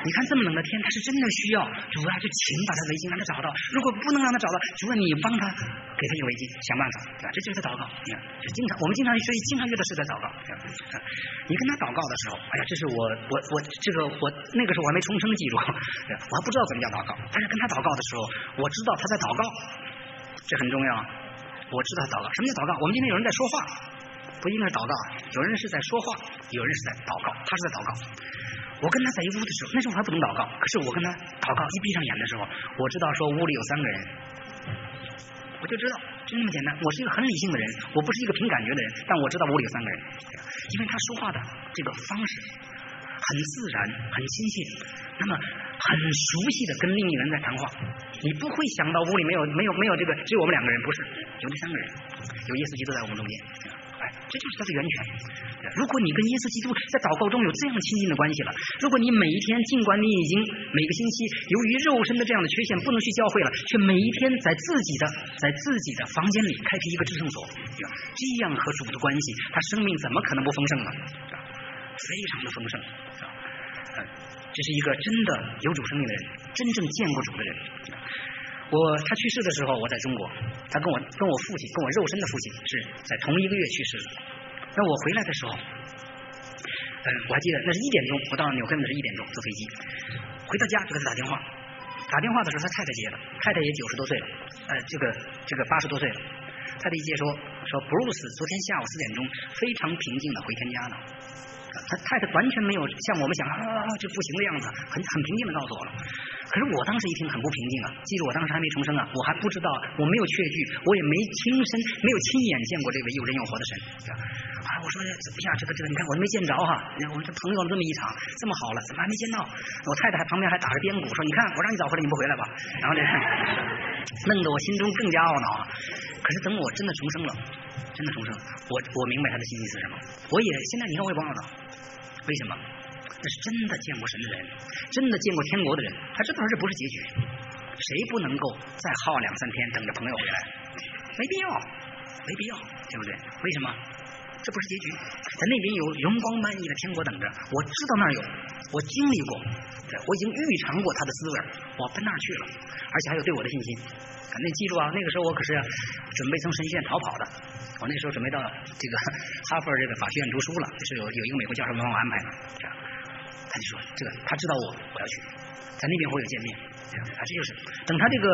你看这么冷的天，他是真的需要主啊，就请把他围巾让他找到。如果不能让他找到，主啊，你帮他给他一个围巾，想办法，对吧？这就是祷告。你看，就我们经常约的是在祷告。你跟他祷告的时候，哎呀，这是我那个时候我还没重生，记住，我还不知道怎么叫祷告。但是跟他祷告的时候，我知道他在祷告，这很重要。我知道他祷告，什么叫祷告？我们今天有人在说话，不应该是祷告，有人是在说话，有人是在祷告，他是在祷告。我跟他在一屋的时候，那时候我还不懂祷告，可是我跟他祷告，一闭上眼的时候，我知道说屋里有3个人，我就知道，就那么简单。我是一个很理性的人，我不是一个凭感觉的人，但我知道屋里有3个人，因为他说话的这个方式很自然，很亲切，那么很熟悉的跟另一个人在谈话，你不会想到屋里没有这个只有我们2个人，不是，有这3个人，有耶稣基督在我们中间。这就是它的源泉。如果你跟耶稣基督在祷告中有这样亲近的关系了，如果你每一天，尽管你已经每个星期由于肉身的这样的缺陷不能去教会了，却每一天在自己的房间里开辟一个至圣所，这样和主的关系，他生命怎么可能不丰盛呢？非常的丰盛。这是一个真的有主生命的人，真正见过主的人。他去世的时候我在中国，他跟我父亲，跟我肉身的父亲是在同一个月去世的。那我回来的时候，我还记得那是1点钟，我到纽约那是1点钟坐飞机，回到家就给他打电话。打电话的时候他太太接的，太太也90多岁了，这个80多岁了。太太一接说 Bruce 昨天下午4点钟非常平静的回天家了。他太太完全没有像我们想这不行的样子，很平静的告诉我了。可是我当时一听很不平静啊，记住我当时还没重生啊，我还不知道，我没有确据，我也没亲眼见过这位又真又活的神。我说呀，这个你看我都没见着哈，我们这朋友这么一场，这么好了，怎么还没见到？我太太旁边还打着边鼓说，你看我让你早回来你不回来吧？然后弄得我心中更加懊恼。可是等我真的重生了，我明白他的心意是什么。现在你看我也不懊恼，为什么？那是真的见过神的人，真的见过天国的人，他知道这不是结局。谁不能够再耗2-3天等着朋友回来？没必要，对不对？为什么？这不是结局，在那边有荣光满溢的天国等着。我知道那儿有，我经历过，我已经预尝过他的滋味，我奔那儿去了，而且还有对我的信心。那记住啊，那个时候我可是准备从神学院逃跑的。我那时候准备到这个哈佛这个法学院读书了，就是有一个美国教授帮我安排的。他就说他知道我要去，在那边会有见面。这就是等他这个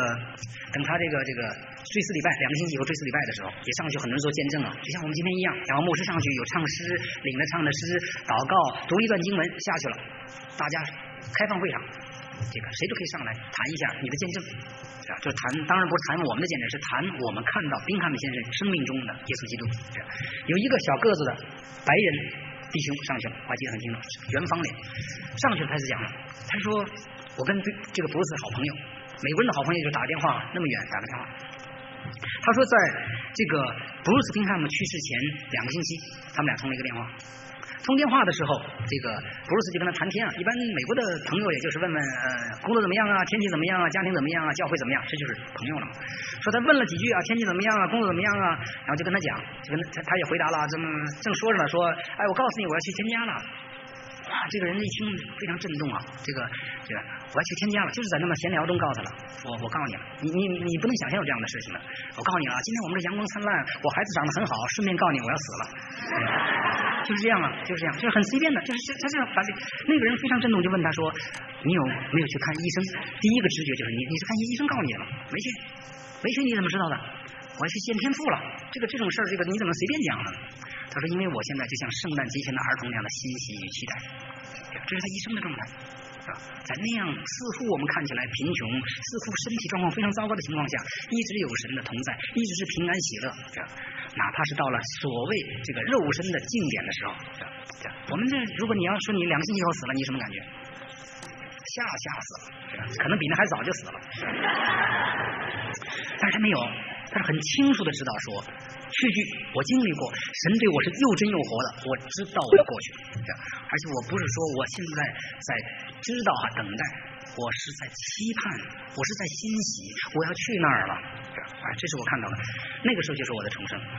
追思礼拜2个星期以后追思礼拜的时候，也上去很多人做见证啊，就像我们今天一样，然后牧师上去有唱诗，领着唱的诗，祷告，读一段经文下去了，大家开放会场，谁都可以上来谈一下你的见证。就谈，当然不是谈我们的见证，是谈我们看到宾汉姆先生生命中的耶稣基督。有一个小个子的白人弟兄上去了，我还记得很清楚，圆方脸上去了，开始讲了。他说我跟这个布鲁斯好朋友，美国人的好朋友就打个电话，那么远打个电话。他说在这个布鲁斯宾汉姆去世前2个星期，他们俩通了一个电话。通电话的时候，这个布鲁斯就跟他谈天啊。一般美国的朋友也就是问工作怎么样啊，天气怎么样啊，家庭怎么样啊，教会怎么样，这就是朋友了嘛。说他问了几句啊，天气怎么样啊，工作怎么样啊，然后就跟他讲，他也回答了，正说着呢，说我告诉你我要去天家了。哇，这个人一听非常震动啊，这个我要去天家了，就是在那么闲聊中告诉他了。我告诉你了，你不能想象有这样的事情的。我告诉你了，今天我们这阳光灿烂，我孩子长得很好，顺便告诉你我要死了。就是这样啊，就是这样，就是很随便的，就是他这样把那个人非常震动，就问他说：“你有没有去看医生？”第一个直觉就是你是看医生告诉你的吗？没去，你怎么知道的？我要去见天父了。这种事儿，你怎么随便讲呢？他说：“因为我现在就像圣诞节前的儿童那样的欣喜与期待，这是他一生的状态。”在那样似乎我们看起来贫穷，似乎身体状况非常糟糕的情况下，一直有神的同在，一直是平安喜乐。哪怕是到了所谓这个肉身的静点的时候，我们如果你要说你2个星期后死了，你什么感觉？吓死了，可能比那还早就死了。但是他没有，他是很清楚的知道说，去我经历过，神对我是又真又活的，我知道我要过去。而且我不是说我现在在知道等待，我是在期盼，我是在欣喜，我要去那儿了。这是我看到的，那个时候就是我的重生。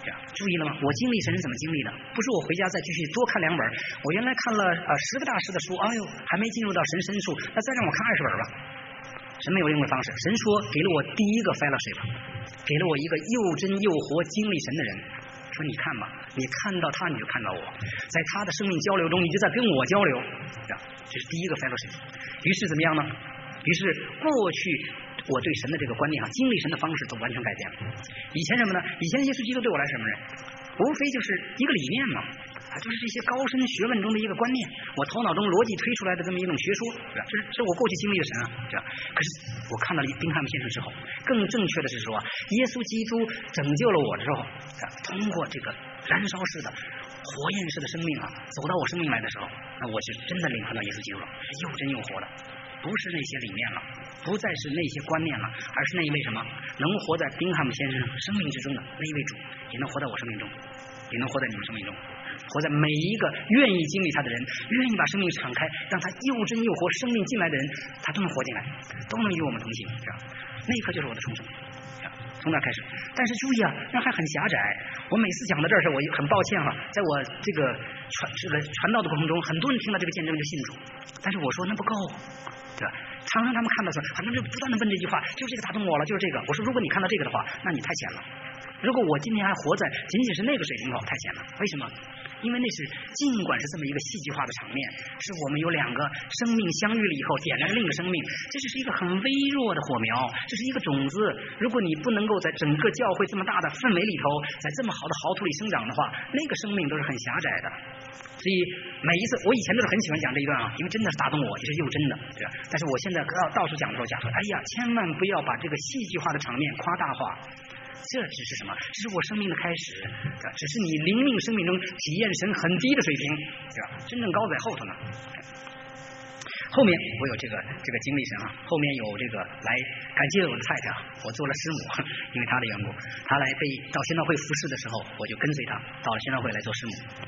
这样注意了吗？我经历神是怎么经历的？不是我回家再继续多看2本，我原来看了10个大师的书，哎呦还没进入到神深处，那再让我看20本吧。神没有另外方式，神说给了我第一个 fellowship， 给了我一个又真又活经历神的人，说你看吧，你看到他你就看到我，在他的生命交流中你就在跟我交流，这是第一个 fellowship。 于是怎么样呢？于是过去我对神的这个观念经历神的方式都完全改变了。以前什么呢？以前耶稣基督对我来什么人？无非就是一个理念嘛，就是这些高深学问中的一个观念，我头脑中逻辑推出来的这么一种学说，这是我过去经历的神可是我看到了宾汉姆先生之后，更正确的是说，耶稣基督拯救了我之后，通过这个燃烧式的火焰式的生命走到我生命来的时候，那我是真的领会到耶稣基督了，是又真又活的，不是那些理念了，不再是那些观念了，而是那一位什么能活在宾汉姆先生生命之中的那一位主，也能活在我生命中，也能活在你们生命中，活在每一个愿意经历他的人，愿意把生命敞开，让他又真又活生命进来的人，他都能活进来，都能与我们同行，那一刻就是我的重生，从那开始。但是注意那还很狭窄。我每次讲到这儿时，我很抱歉在我这个传道的过程中，很多人听到这个见证就信主，但是我说那不够，对吧？常常他们看到说，他们就不断的问这句话，就这个打动我了，就是这个。我说如果你看到这个的话，那你太浅了。如果我今天还活在仅仅是那个水平的话，太浅了。为什么？因为那是尽管是这么一个戏剧化的场面，是我们有2个生命相遇了以后点燃另一个生命，这只是一个很微弱的火苗，这是一个种子。如果你不能够在整个教会这么大的氛围里头，在这么好的豪土里生长的话，那个生命都是很狭窄的。所以每一次我以前都是很喜欢讲这一段因为真的是打动我，也是又真的，对吧？但是我现在到处讲的时候讲说，哎呀，千万不要把这个戏剧化的场面夸大化，这只是什么？这是我生命的开始，只是你灵命生命中体验神很低的水平，对吧？真正高在后头呢。后面我有这个经历神后面有这个来感谢我的太太我做了师母，因为她的缘故，她来到宣道会服侍的时候，我就跟随她到了宣道会来做师母。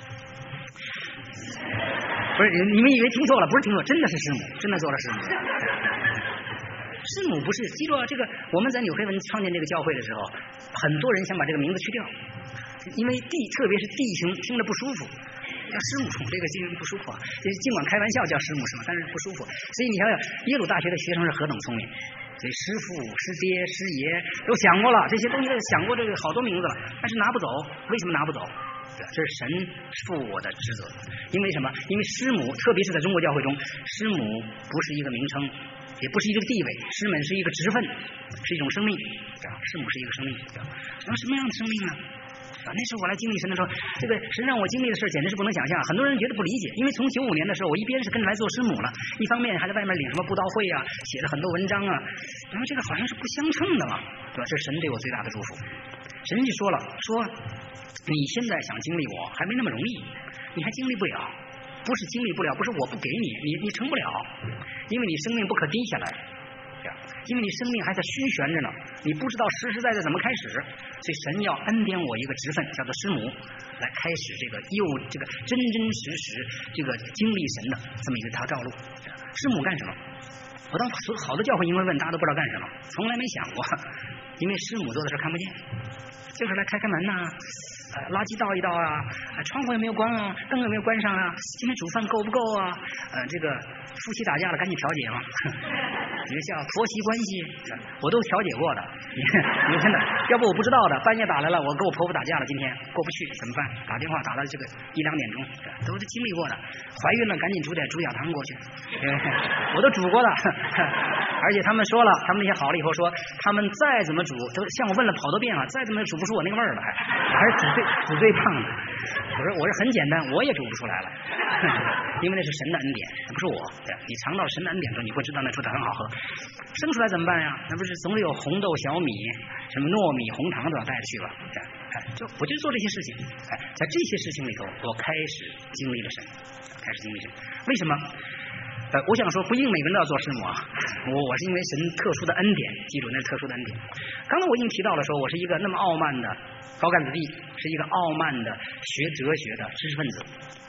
不是你们以为听错了？不是听错，真的是师母，真的做了师母。师母不是，记住这个我们在纽黑文创建这个教会的时候，很多人想把这个名字去掉，因为特别是弟兄听着不舒服，叫师母这个听着不舒服尽管开玩笑叫师母是吗？但是不舒服。所以你想想耶鲁大学的学生是何等聪明，所以师父、师爹、师爷都想过了，这些东西都想过这个好多名字了，但是拿不走。为什么拿不走？这是神赋我的职责。因为什么？因为师母特别是在中国教会中，师母不是一个名称，也不是一个地位，师门是一个职分，是一种生命，师母是一个生命，什么样的生命呢？那时候我来经历神的时候，这个神让我经历的事简直是不能想象。很多人觉得不理解，因为从95年的时候，我一边是跟着来做师母了，一方面还在外面领什么布道会写了很多文章然后这个好像是不相称的嘛，对吧？这是神对我最大的祝福。神就说了，你现在想经历我还没那么容易，你还经历不了，不是经历不了，不是我不给你成不了，因为你生命不可低下来，因为你生命还在虚悬着呢，你不知道实实在在怎么开始，所以神要恩典我一个职分叫做师母，来开始这个真真实实这个经历神的这么一个条道路。师母干什么？我当好多教会因为问大家都不知道干什么，从来没想过，因为师母做的事看不见，就是来开门垃圾倒一倒窗户有没有关灯有没有关上今天煮饭够不够这个夫妻打架了赶紧调解嘛，你们叫婆媳关系我都调解过的，你真的，要不我不知道的，半夜打来了，我跟我婆婆打架了，今天过不去怎么办？打电话打到这个1-2点钟，都是经历过的。怀孕了赶紧煮点猪脚汤过去，我都煮过的。而且他们说了，他们那些好了以后说，他们再怎么煮都向我问了好多遍再怎么煮不出我那个味儿了，还是煮最胖的。我说很简单，我也煮不出来了，因为那是神的恩典，那不是我。你尝到神的恩典之后，你会知道那猪脚很好喝。生出来怎么办呀？那不是总有红豆、小米、什么糯米、红糖都要带着去吧？我就做这些事情。在这些事情里头，我开始经历了神，为什么？我想说，不一定每个人都要做师母我是因为神特殊的恩典，记住那是特殊的恩典。刚才我已经提到了，说我是一个那么傲慢的高干子弟，是一个傲慢的学哲学的知识分子，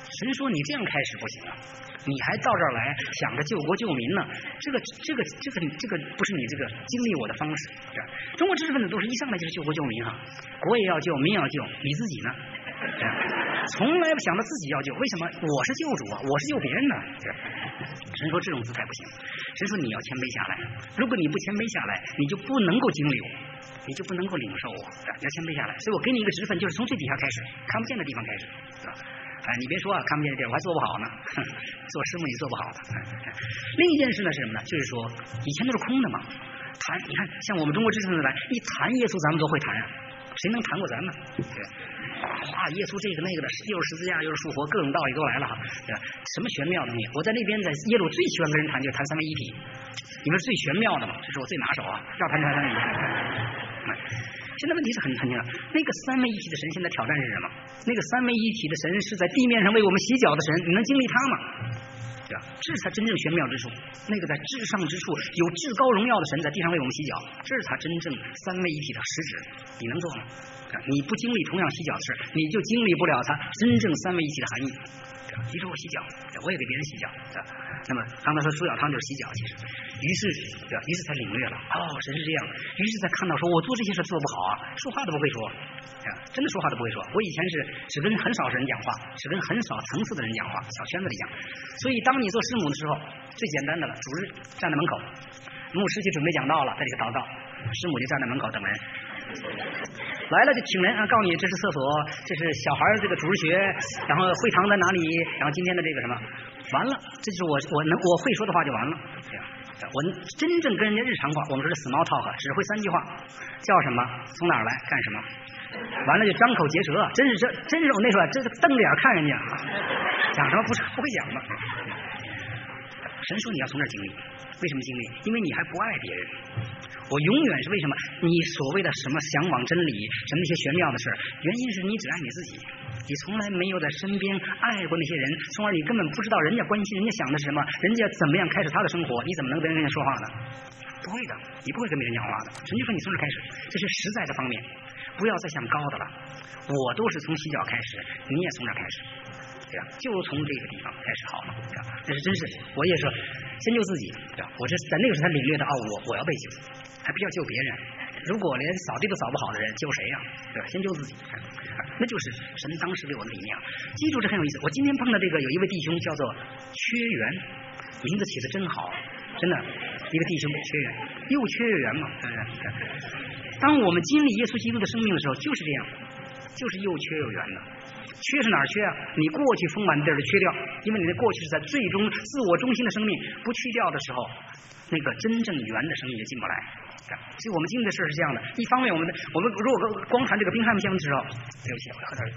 神说你这样开始不行啊，你还到这儿来想着救国救民呢，这个不是你这个经历我的方式。中国知识分子都是一上来就是救国救民哈，国也要救，民也要救，你自己呢？从来不想到自己要救，为什么？我是救主啊，我是救别人的。神说这种姿态不行，神说你要谦卑下来，如果你不谦卑下来，你就不能够经历我，你就不能够领受我，要谦卑下来。所以我给你一个职分，就是从最底下开始，看不见的地方开始，对吧？你别说啊，看不见的地儿我还做不好呢，做师母也做不好的。另一件事呢是什么呢？就是说以前都是空的嘛，你看像我们中国知识分子来一谈耶稣，咱们都会谈啊，谁能谈过咱们？对。耶稣这个那个的，又是十字架又是复活，各种道理都来了哈，对吧？什么玄妙的东西？我在那边在耶鲁最喜欢跟人谈，就是谈三位一体，你们是最玄妙的嘛，这是我最拿手啊，要谈三位一体。现在问题是很清楚，那个三位一体的神现在挑战是什么？那个三位一体的神是在地面上为我们洗脚的神，你能经历他吗？对吧？这是他真正玄妙之处。那个在至上之处有至高荣耀的神在地上为我们洗脚，这是他真正三位一体的实质。你能做吗？你不经历同样洗脚的事，你就经历不了他真正三位一体的含义。你说我洗脚，我也给别人洗脚，那么刚才说猪脚汤就是洗脚，其实于是才领略了，神是这样，于是才看到说我做这些事做不好啊，说话都不会说，真的说话都不会说。我以前是只跟很少人讲话，只跟很少层次的人讲话，小圈子里讲。所以当你做师母的时候，最简单的了，主日站在门口，牧师去准备讲道了，在这个祷告，师母就站在门口等人。来了就请人告诉你这是厕所，这是小孩这个主日学，然后会堂在哪里，然后今天的这个什么，完了，这就是我会说的话就完了。我真正跟人家日常话，我们说是 small talk， 只会3句话，叫什么，从哪儿来，干什么，完了就张口结舌，真是我那时候这瞪着眼看人家，讲什么不会讲嘛。神说你要从这儿经历，为什么经历？因为你还不爱别人。我永远是为什么？你所谓的什么向往真理，什么那些玄妙的事，原因是你只爱你自己，你从来没有在身边爱过那些人，从而你根本不知道人家关心，人家想的是什么，人家怎么样开始他的生活，你怎么能跟人家说话呢？不会的，你不会跟别人讲话的。神就说你从这开始，这是实在的方面，不要再想高的了。我都是从洗脚开始，你也从这开始。对吧？就从这个地方开始好了，对吧？这是真是，我也说先救自己，对吧？我这在那个时候才领略到我要被救，还不要救别人。如果连扫地都扫不好的人，救谁呀？对吧？先救自己，那就是神当时给我的理念。记住这很有意思。我今天碰到这个有一位弟兄叫做缺缘，名字起的真好，真的一个弟兄缺缘，又缺又缘嘛，对不对？当我们经历耶稣基督的生命的时候，就是这样，就是又缺又缘的。缺是哪儿缺啊？你过去丰满的地儿就缺掉，因为你的过去是在最终自我中心的生命不去掉的时候，那个真正圆的生命就进不来。所以我们经历的事是这样的，一方面我们如果光谈这个冰汉香的时候，对不起，我喝点。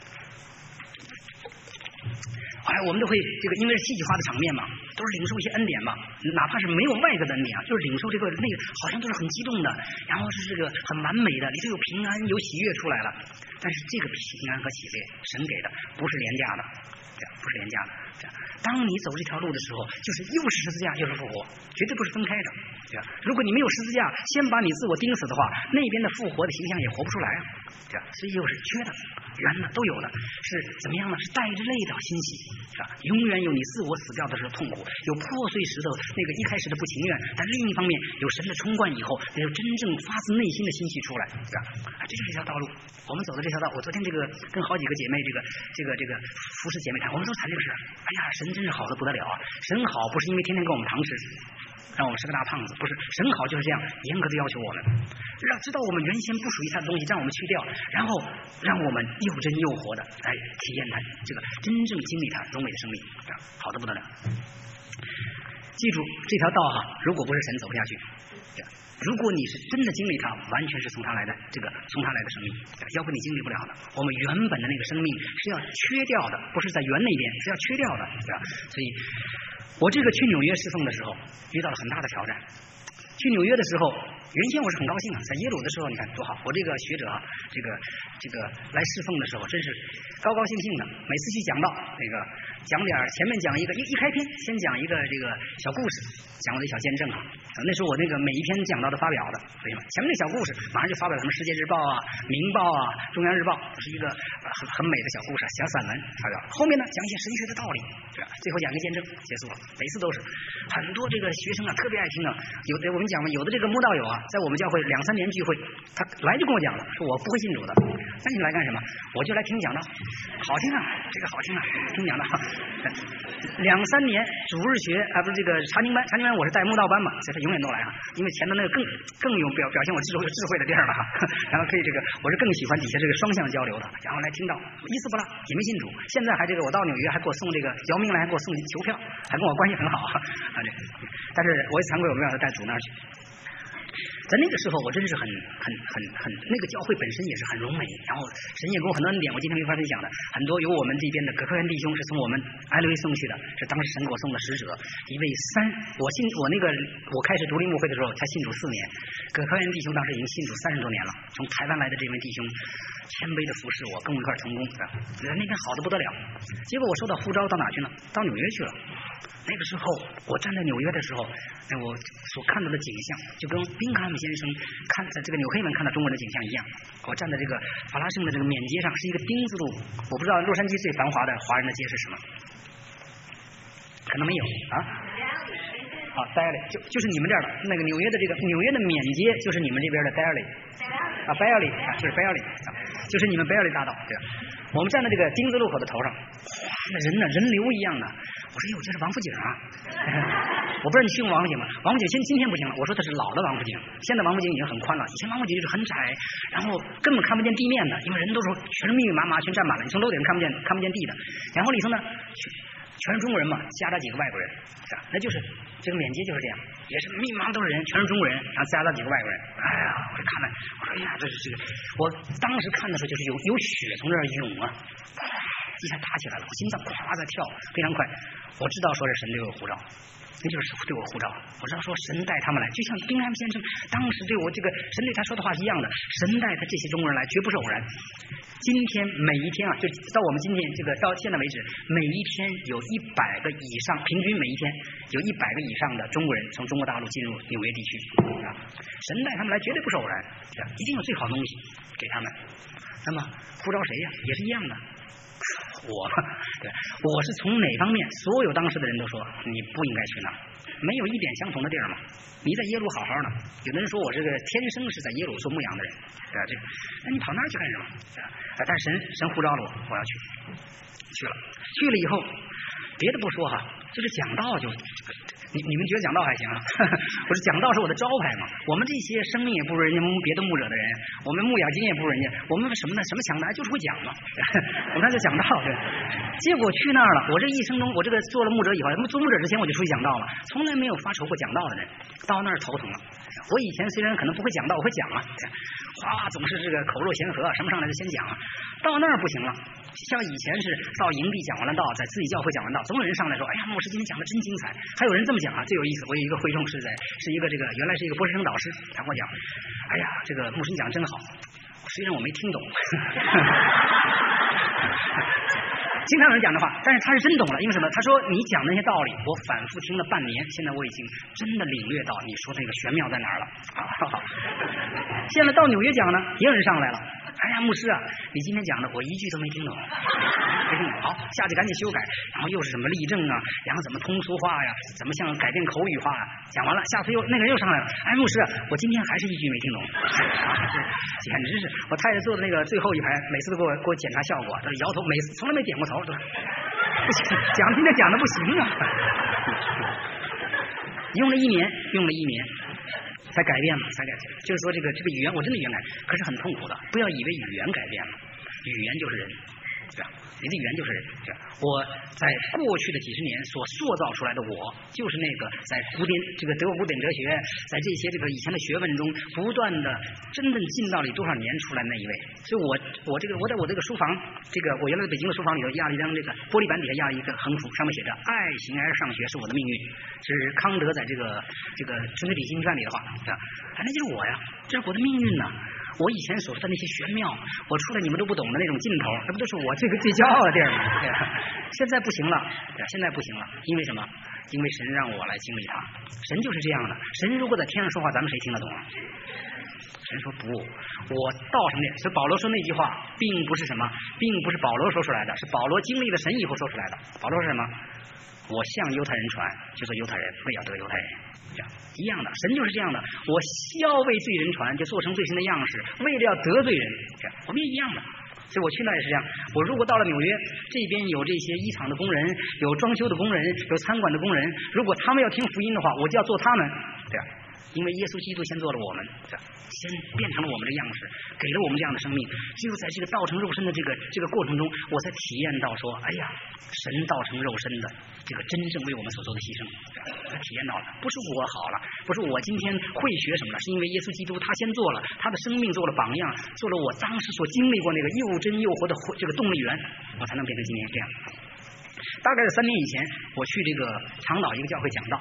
我们都会这个，因为是戏剧化的场面嘛，都是领受一些恩典嘛，哪怕是没有外在的恩典啊，就是领受这个那个，好像都是很激动的，然后是这个很完美的，里头有平安有喜悦出来了。但是这个平安和喜悦，神给的，不是廉价的，不是廉价的。当你走这条路的时候，就是又是十字架又是复活，绝对不是分开的，对吧？如果你没有十字架，先把你自我钉死的话，那边的复活的形象也活不出来啊，对吧？所以又是缺的、圆的都有的，是怎么样呢？是带着泪的欣喜，是吧？永远有你自我死掉的时候痛苦，有破碎时的那个一开始的不情愿，但另一方面有神的冲冠以后，有真正发自内心的欣喜出来，对吧？这就是这条道路，我们走的这条道。我昨天这个跟好几个姐妹这个服侍姐妹谈，我们都谈这个事。哎呀，神真是好的不得了啊！神好不是因为天天给我们糖吃，让我们是个大胖子，不是，神好就是这样严格的要求我们，知道我们原先不属于他的东西，让我们去掉，然后让我们又真又活的来体验他这个真正经历他荣美的生命，好的不得了。记住这条道哈，如果不是神走不下去。如果你是真的经历它，完全是从他来的从他来的生命，要不你经历不了的。我们原本的那个生命是要缺掉的，不是在圆那边，是要缺掉的，对吧？所以我这个去纽约侍奉的时候遇到了很大的挑战。去纽约的时候原先我是很高兴啊，在耶鲁的时候，你看多好，我这个学者啊，这个来侍奉的时候，真是高高兴兴的。每次去讲道，讲点前面讲一个一开篇，先讲一个这个小故事，讲我的小见证啊。那时候我那个每一篇讲道都发表的，所以嘛，前面那小故事马上就发表什么《世界日报》啊、《明报》啊、《中央日报》，都是一个很美的小故事、小散文发表。后面呢，讲一些神学的道理，最后讲一个见证，结束了。每次都是很多这个学生啊，特别爱听啊。我们讲嘛，有的这个慕道友啊，在我们教会2-3年聚会，他来就跟我讲了，说我不会信主的，那你来干什么？我就来听讲道，好听啊，这个好听啊，听讲道。2-3年主日学啊，不是这个查经班我是带慕道班嘛，所以他永远都来啊，因为前头那个更有表现我智慧的地儿了哈。然后可以我是更喜欢底下这个双向交流的，然后来听到一丝不落，也没信主，现在还我到纽约还给我送姚明来还给我送邮票，还跟我关系很好啊。但是我也惭愧，我没有让他带主那儿去。在那个时候，我真是很那个教会本身也是很荣美，然后神也给我很多恩典，我今天没法分享的，很多有我们这边的葛科元弟兄是从我们埃勒威送去的，是当时神给我送的使者，一位我开始独立牧会的时候，他信主4年，葛科元弟兄当时已经信主30多年了，从台湾来的这位弟兄谦卑的服侍我，跟我一块同工，那天好的不得了，结果我收到呼召到哪去呢？到纽约去了。那个时候我站在纽约的时候，我所看到的景象就跟宾克汉姆先生看在这个纽黑文看到中国人的景象一样。我站在这个法拉盛的这个缅街上，是一个丁字路，我不知道洛杉矶最繁华的华人的街是什么，可能没有啊。Daly 就是你们这儿的那个纽约的纽约的缅街，就是你们这边的 Daly 啊 ，Bailey 啊，是 Bailey 啊，就是你们 Bailey 大道对吧？我们站在这个丁字路口的头上，那人呢人流一样的。我说哟，这是王府井啊！我不知道你去过王府井吗？王府井今天不行了。我说它是老的王府井，现在王府井已经很宽了。以前王府井就是很窄，然后根本看不见地面的，因为人都是全是密密麻麻，全站满了，你从楼顶看不见地的。然后里头呢，全是中国人嘛，夹杂几个外国人，那就是这个缅街就是这样，也是密密麻麻都是人，全是中国人，然后夹杂几个外国人。哎呀，我就看了，我说哎呀，这是我当时看的时候就是有血从这儿涌啊。一下打起来了，我心脏哗在跳，非常快。我知道说是神对我呼召，那就是对我呼召。我知道说神带他们来，就像宾汉姆先生当时对我神对他说的话是一样的。神带他这些中国人来，绝不是偶然。今天每一天啊，就到我们今天到现在为止，每一天有100个以上，平均每一天有100个以上的中国人从中国大陆进入纽约地区啊。神带他们来，绝对不是偶然，一定有最好东西给他们。那么呼召谁呀？也是一样的。我是从哪方面？所有当时的人都说你不应该去那儿，没有一点相同的地儿嘛。你在耶鲁好好的，有的人说我这个天生是在耶鲁做牧羊的人，对吧？那你跑那儿去干什么？但神呼召了我要去了以后，别的不说哈，就是讲道就。你们觉得讲道还行啊？我说讲道是我的招牌嘛。我们这些生命也不如人家别的牧者的人，我们牧养经验也不如人家，我们什么呢？什么强的？就是会讲嘛。我们就讲道，对。结果去那儿了，我这一生中，我做了牧者以后，做牧者之前我就出去讲道了，从来没有发愁过讲道的人，到那儿头疼了。我以前虽然可能不会讲道，我会讲啊，总是这个口若悬河，什么上来就先讲啊。到那儿不行了，像以前是到营地讲完了道，在自己教会讲完道，总有人上来说，哎呀，牧师今天讲的真精彩。还有人这么讲啊，最有意思。我有一个会众是一个原来是一个博士生导师，他跟我讲，哎呀，这个牧师你讲的真好，虽然我没听懂。经常有人讲的话，但是他是真懂了，因为什么？他说你讲那些道理，我反复听了半年，现在我已经真的领略到你说那个玄妙在哪儿了。现在到纽约讲呢，也有人上来了。哎呀，牧师啊，你今天讲的我一句都没听懂，好，下去赶紧修改。然后又是什么例证啊，然后怎么通俗化呀，怎么像改变口语化啊，讲完了，下次那个人又上来了。哎，牧师啊，我今天还是一句没听懂。简直是我太太坐的那个最后一排，每次都给我检查效果，都是摇头，每次从来没点过头，不行，今天讲的不行啊。用了一年。才改变嘛，就是说这个语言我真的语言改，可是很痛苦的。不要以为语言改变了，语言就是人， 对吧？你的语言就是人，对吧？我在过去的几十年所塑造出来的我，就是那个在德国古典哲学，在这些以前的学问中不断的真正进到了多少年出来的那一位。所以我在我这个书房，我原来北京的书房里头压了一张玻璃板底下压了一个横幅，上面写着“爱情而上学是我的命运”，是康德在这个《纯粹理性传》里的话，对吧？那就是我呀，这是我的命运呐。我以前所说的那些玄妙，我出来你们都不懂的那种劲头，那不都是我最骄傲的地儿吗？对吧？现在不行了，现在不行了，因为什么？因为神让我来经历它。神就是这样的，神如果在天上说话，咱们谁听得懂啊？神说不，我道成这样。所以保罗说那句话，并不是什么，并不是保罗说出来的，是保罗经历了神以后说出来的。保罗是什么？我向犹太人传，就做犹太人，为要得犹太人。一样的，神就是这样的。我要为罪人传，就做成罪神的样式，为了要得罪人，这样我们也一样的。所以我去那也是这样。我如果到了纽约这边，有这些衣厂的工人，有装修的工人，有餐馆的工人，如果他们要听福音的话，我就要做他们，对吧？因为耶稣基督先做了我们，先变成了我们的样式，给了我们这样的生命。只有在这个道成肉身的这个过程中，我才体验到说，哎呀，神道成肉身的这个真正为我们所做的牺牲，他体验到了，不是我好了，不是我今天会学什么了，是因为耶稣基督他先做了，他的生命做了榜样，做了我当时所经历过那个又真又活的这个动力源，我才能变成今天这样。大概在3年以前，我去这个长岛一个教会讲道。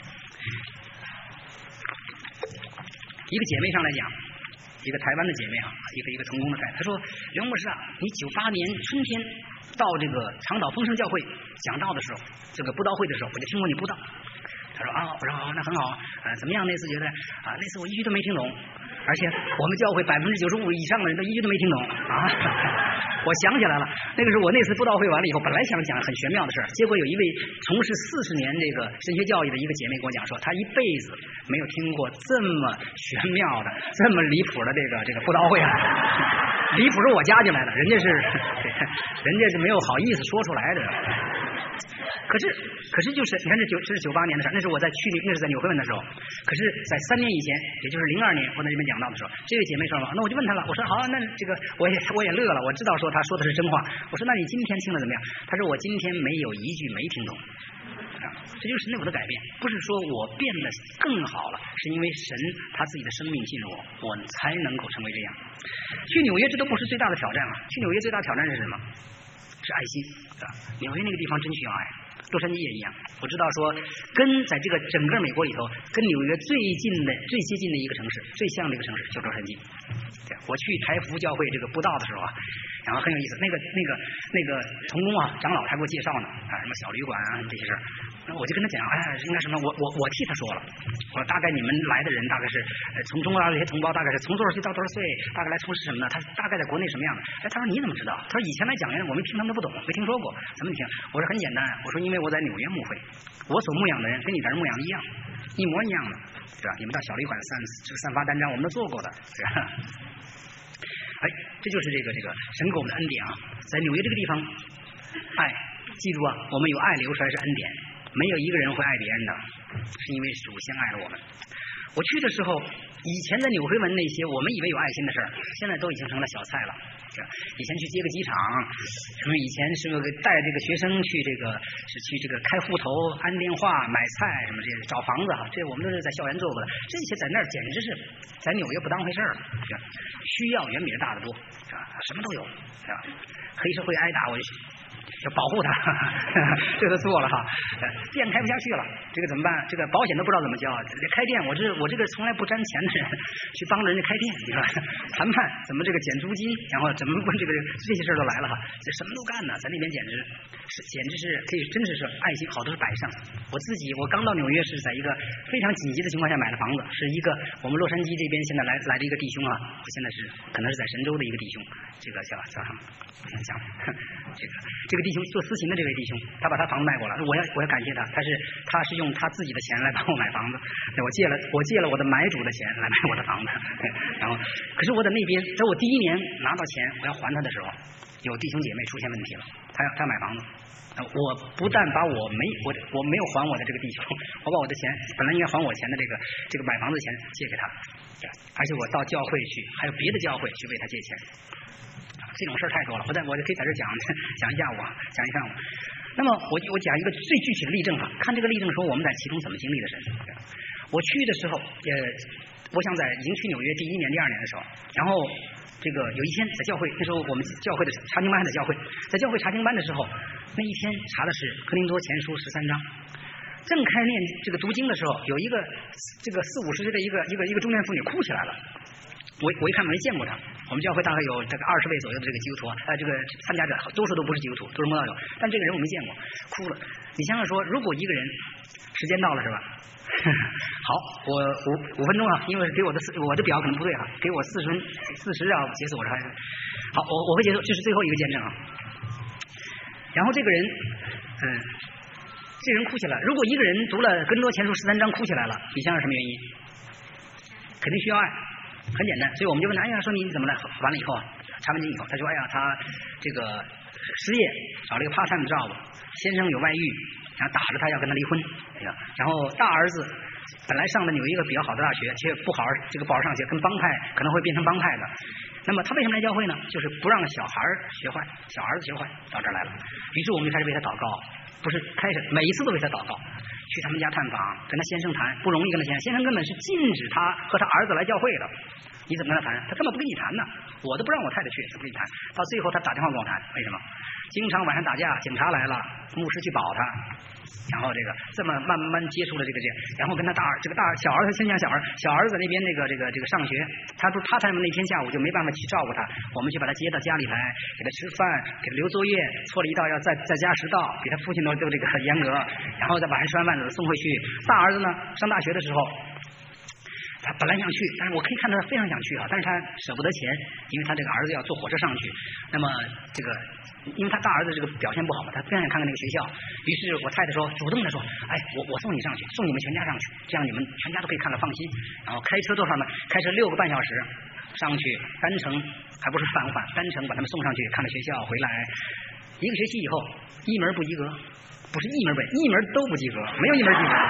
一个姐妹上来讲，一个台湾的姐妹一个成功的太太，她说：“刘牧师啊，你98年春天到这个长岛丰盛教会讲道的时候，这个布道会的时候，我就听过你布道。”她说：“我说那很好，怎么样？那次觉得那次我一句都没听懂，而且我们教会95%以上的人都一句都没听懂啊。”我想起来了，那个时候我那次布道会完了以后，本来想讲很玄妙的事儿，结果有一位从事40年这个神学教育的一个姐妹跟我讲说，她一辈子没有听过这么玄妙的、这么离谱的这个布道会了。离谱是我加进来的，人家是没有好意思说出来的。可是就是你看这是98年的事，那是我在那是在纽黑文的时候。可是，在3年以前，也就是02年我在这边讲到的时候，这位姐妹说嘛，那我就问她了，我说好，那这个我也乐了，我知道说她说的是真话。我说那你今天听的怎么样？她说我今天没有一句没听懂。这就是神对我的改变，不是说我变得更好了，是因为神他自己的生命进入我才能够成为这样。去纽约这都不是最大的挑战了，去纽约最大的挑战是什么？是爱心，对吧？纽约那个地方真需要爱，洛杉矶也一样。我知道说，在这个整个美国里头，跟纽约最接近的一个城市，最像的一个城市就是洛杉矶。对，我去台福教会这个布道的时候然后很有意思，那个同工长老还给我介绍呢，什么小旅馆这些事儿。我就跟他讲，应该什么？我替他说了，我说大概你们来的人大概是从中国大陆这些同胞大概是从多少岁到多少岁，大概来从事什么呢？他大概在国内什么样的？他说你怎么知道？他说以前来讲员我们听他们都不懂，没听说过，怎么听？我说很简单，我说因为我在纽约牧会，我所牧养的人跟你在这牧养的一样，一模一样的，对吧？你们到小旅馆散发单张，我们都做过的，对吧？这就是这个神给我们的恩典在纽约这个地方，爱，记住我们有爱流出来是恩典，没有一个人会爱别人的，是因为主先爱了我们。我去的时候，以前在纽黑文那些我们以为有爱心的事儿，现在都已经成了小菜了。以前去接个机场，什么以前是带这个学生去去开户头、安电话、买菜什么这些找房子这我们都是在校园做过的。这些在那儿简直是在纽约不当回事儿，需要远比这大得多，什么都有，黑社会挨打我就要保护他，这都做了店开不下去了，这个怎么办？这个保险都不知道怎么交，开店我这个从来不沾钱的人去帮着人家开店，你说谈判怎么这个减租金，然后怎么这些事儿都来了这什么都干呢，在那边简直是可以，真是爱心好都是摆上。我刚到纽约是在一个非常紧急的情况下买的房子，是一个我们洛杉矶这边现在来的一个弟兄我现在可能是在神州的一个弟兄，这个叫什么？这个弟兄做司琴的这位弟兄，他把他房子卖过了，我要感谢他，他是用他自己的钱来帮我买房子，我借了我的买主的钱来买我的房子，然后可是我在那边，在我第1年拿到钱我要还他的时候，有弟兄姐妹出现问题了，他要买房子。我不但把我没有还我的这个弟兄，我把我的钱本来应该还我钱的这个买房子的钱借给他，而且我到教会去，还有别的教会去为他借钱。 这种事儿太多了，我就可以在这讲一下午，讲一上午。那么我讲一个最具体的例证哈，看这个例证说我们在其中怎么经历的神。我去的时候，我想已经去纽约第1年、第2年的时候，然后这个有一天在教会，那时候我们教会的查经班还在教会，在教会查经班的时候，那一天查的是哥林多前书13章。正开始念这个读经的时候，有一个这个40-50岁的一个中年妇女哭起来了。我一看没见过她。我们教会大概有这个20位左右的这个基督徒这个参加者多数都不是基督徒，都是慕道友，但这个人我没见过，哭了。你想想说，如果一个人时间到了是吧？好，我5分钟啊，因为给我的表可能不对啊，给我40要结束，我这还好，我会结束，这是最后一个见证啊。然后这个人这人哭起来，如果一个人读了哥林多前书13章哭起来了，你想想什么原因？肯定需要爱，很简单。所以我们就问他，哎呀，说你怎么了？完了以后啊，查完经以后，他说，哎呀，他这个失业，找了一个 part time job， 先生有外遇，然后打着他要跟他离婚，然后大儿子本来上的有一个比较好的大学，却不好好这个不好上学，跟帮派可能会变成帮派的。那么他为什么来教会呢？就是不让小孩学坏，小儿子学坏，到这儿来了。于是我们就开始为他祷告，不是开始每一次都为他祷告，去他们家探访，跟他先生谈，不容易跟他先生根本是禁止他和他儿子来教会的。你怎么跟他谈？他根本不跟你谈呢，我都不让我太太去，怎么跟你谈？到最后他打电话跟我谈，为什么？经常晚上打架，警察来了，牧师去保他，然后这个这么慢慢接触了这个，然后跟他小儿子先讲小儿子那边这个上学，他们那天下午就没办法去照顾他，我们去把他接到家里来，给他吃饭，给他留作业，错了一道要再加10道，比他父亲都这个很严格，然后再把人吃完饭送回去。大儿子呢上大学的时候，他本来想去，但是我可以看到他非常想去啊，但是他舍不得钱，因为他这个儿子要坐火车上去。那么这个，因为他大儿子这个表现不好嘛，他非常想看看那个学校。于是我太太说，主动的说，哎，我送你上去，送你们全家上去，这样你们全家都可以看得放心。然后开车多少呢？开车6个半小时上去，单程还不是返返，单程把他们送上去，看了学校回来。1个学期以后，1门不及格，不是1门不，1门都不及格，没有1门及格。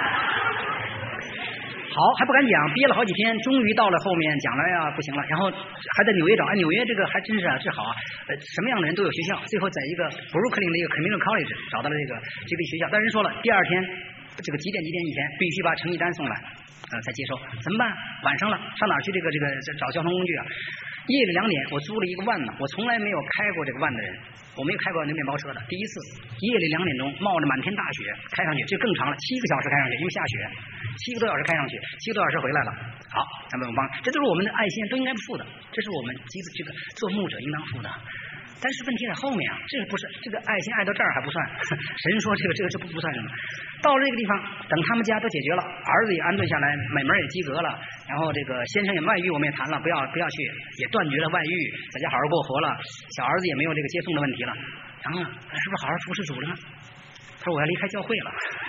好，还不敢讲，憋了好几天，终于到了后面讲了呀，不行了，然后还在纽约找，纽约这个还真是治好啊，什么样的人都有学校，最后在一个布鲁克林的一个 community college 找到了这个学校，但人说了，第2天这个几点以前必须把成绩单送来，才接收，怎么办？晚上了，上哪去这个找交通工具啊？夜里2点，我租了一个van呢，我从来没有开过这个van的人，我没有开过那面包车的，第一次，夜里2点钟冒着满天大雪开上去，这更长了，7个小时开上去，因为下雪，7个多小时开上去，7个多小时回来了。好，咱们帮，这都是我们的爱心，都应该付的，这是我们这个做牧者应当付的。但是问题在后面啊，这个不是这个爱心爱到这儿还不算，神说这不算什么。到了这个地方，等他们家都解决了，儿子也安顿下来，美门也及格了，然后这个先生也外遇，我们也谈了，不要去，也断绝了外遇，在家好好过活了，小儿子也没有这个接送的问题了，然后是不是好好服侍主了呢？他说我要离开教会了。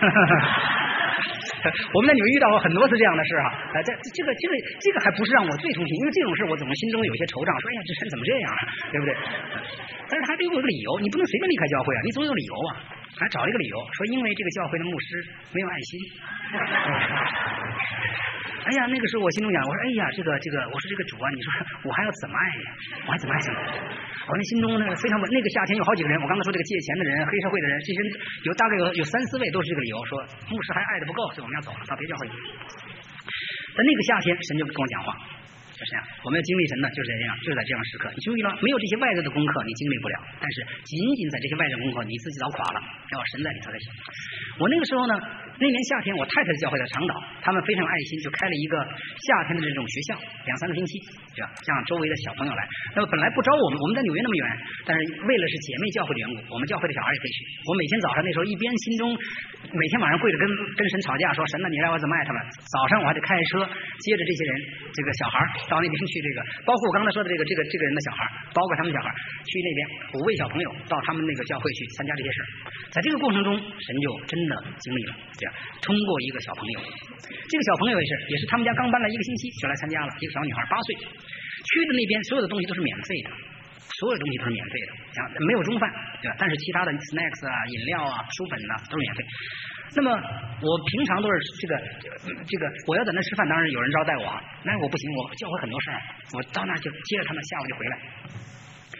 我们在纽约遇到过很多次这样的事哈，这个还不是让我最痛心，因为这种事我总是心中有些惆怅，说哎呀这人怎么这样，对不对？但是他得有个理由，你不能随便离开教会啊，你总有理由啊，还找一个理由说因为这个教会的牧师没有爱心。哎呀，那个时候我心中想，我说哎呀这个，我说这个主啊，你说我还要怎么爱呀？我还怎么爱？我那心中呢非常那个夏天有好几个人，我刚才说这个借钱的人、黑社会的人，这些人大概有3-4位都是这个理由，说牧师还爱的不够，所以我们要走了，到别教会去。在那个夏天，神就跟我讲话，就是这样，我们要经历神呢，就是这样，就是在这样时刻，你注意了，没有这些外在的功课你经历不了，但是仅仅在这些外在功课你自己早垮了，要神在里头才行。我那个时候呢，那年夏天我太太的教会在长岛，他们非常有爱心，就开了一个夏天的这种学校，2-3个星期，对吧？让周围的小朋友来。那么本来不招我们在纽约那么远，但是为了是姐妹教会的缘故，我们教会的小孩也可以去。我每天早上那时候一边心中每天晚上跪着跟神吵架，说神呢，你让我怎么爱他们？早上我还得开车接着这些人，这个小孩到那边去，这个包括我刚才说的这个人的小孩，包括他们小孩去那边5位小朋友到他们那个教会去参加这些事。在这个过程中，神就真的经历了这样，通过一个小朋友，这个小朋友也是他们家刚搬来1个星期就来参加了，一个小女孩8岁，去的那边所有的东西都是免费的，所有东西都是免费的，然后没有中饭，对吧？但是其他的 snacks 啊、饮料啊、书本啊都是免费。那么我平常都是这个我要在那吃饭，当然有人招待我，那我不行，我教会很多事儿，我到那就接着他们，下午就回来。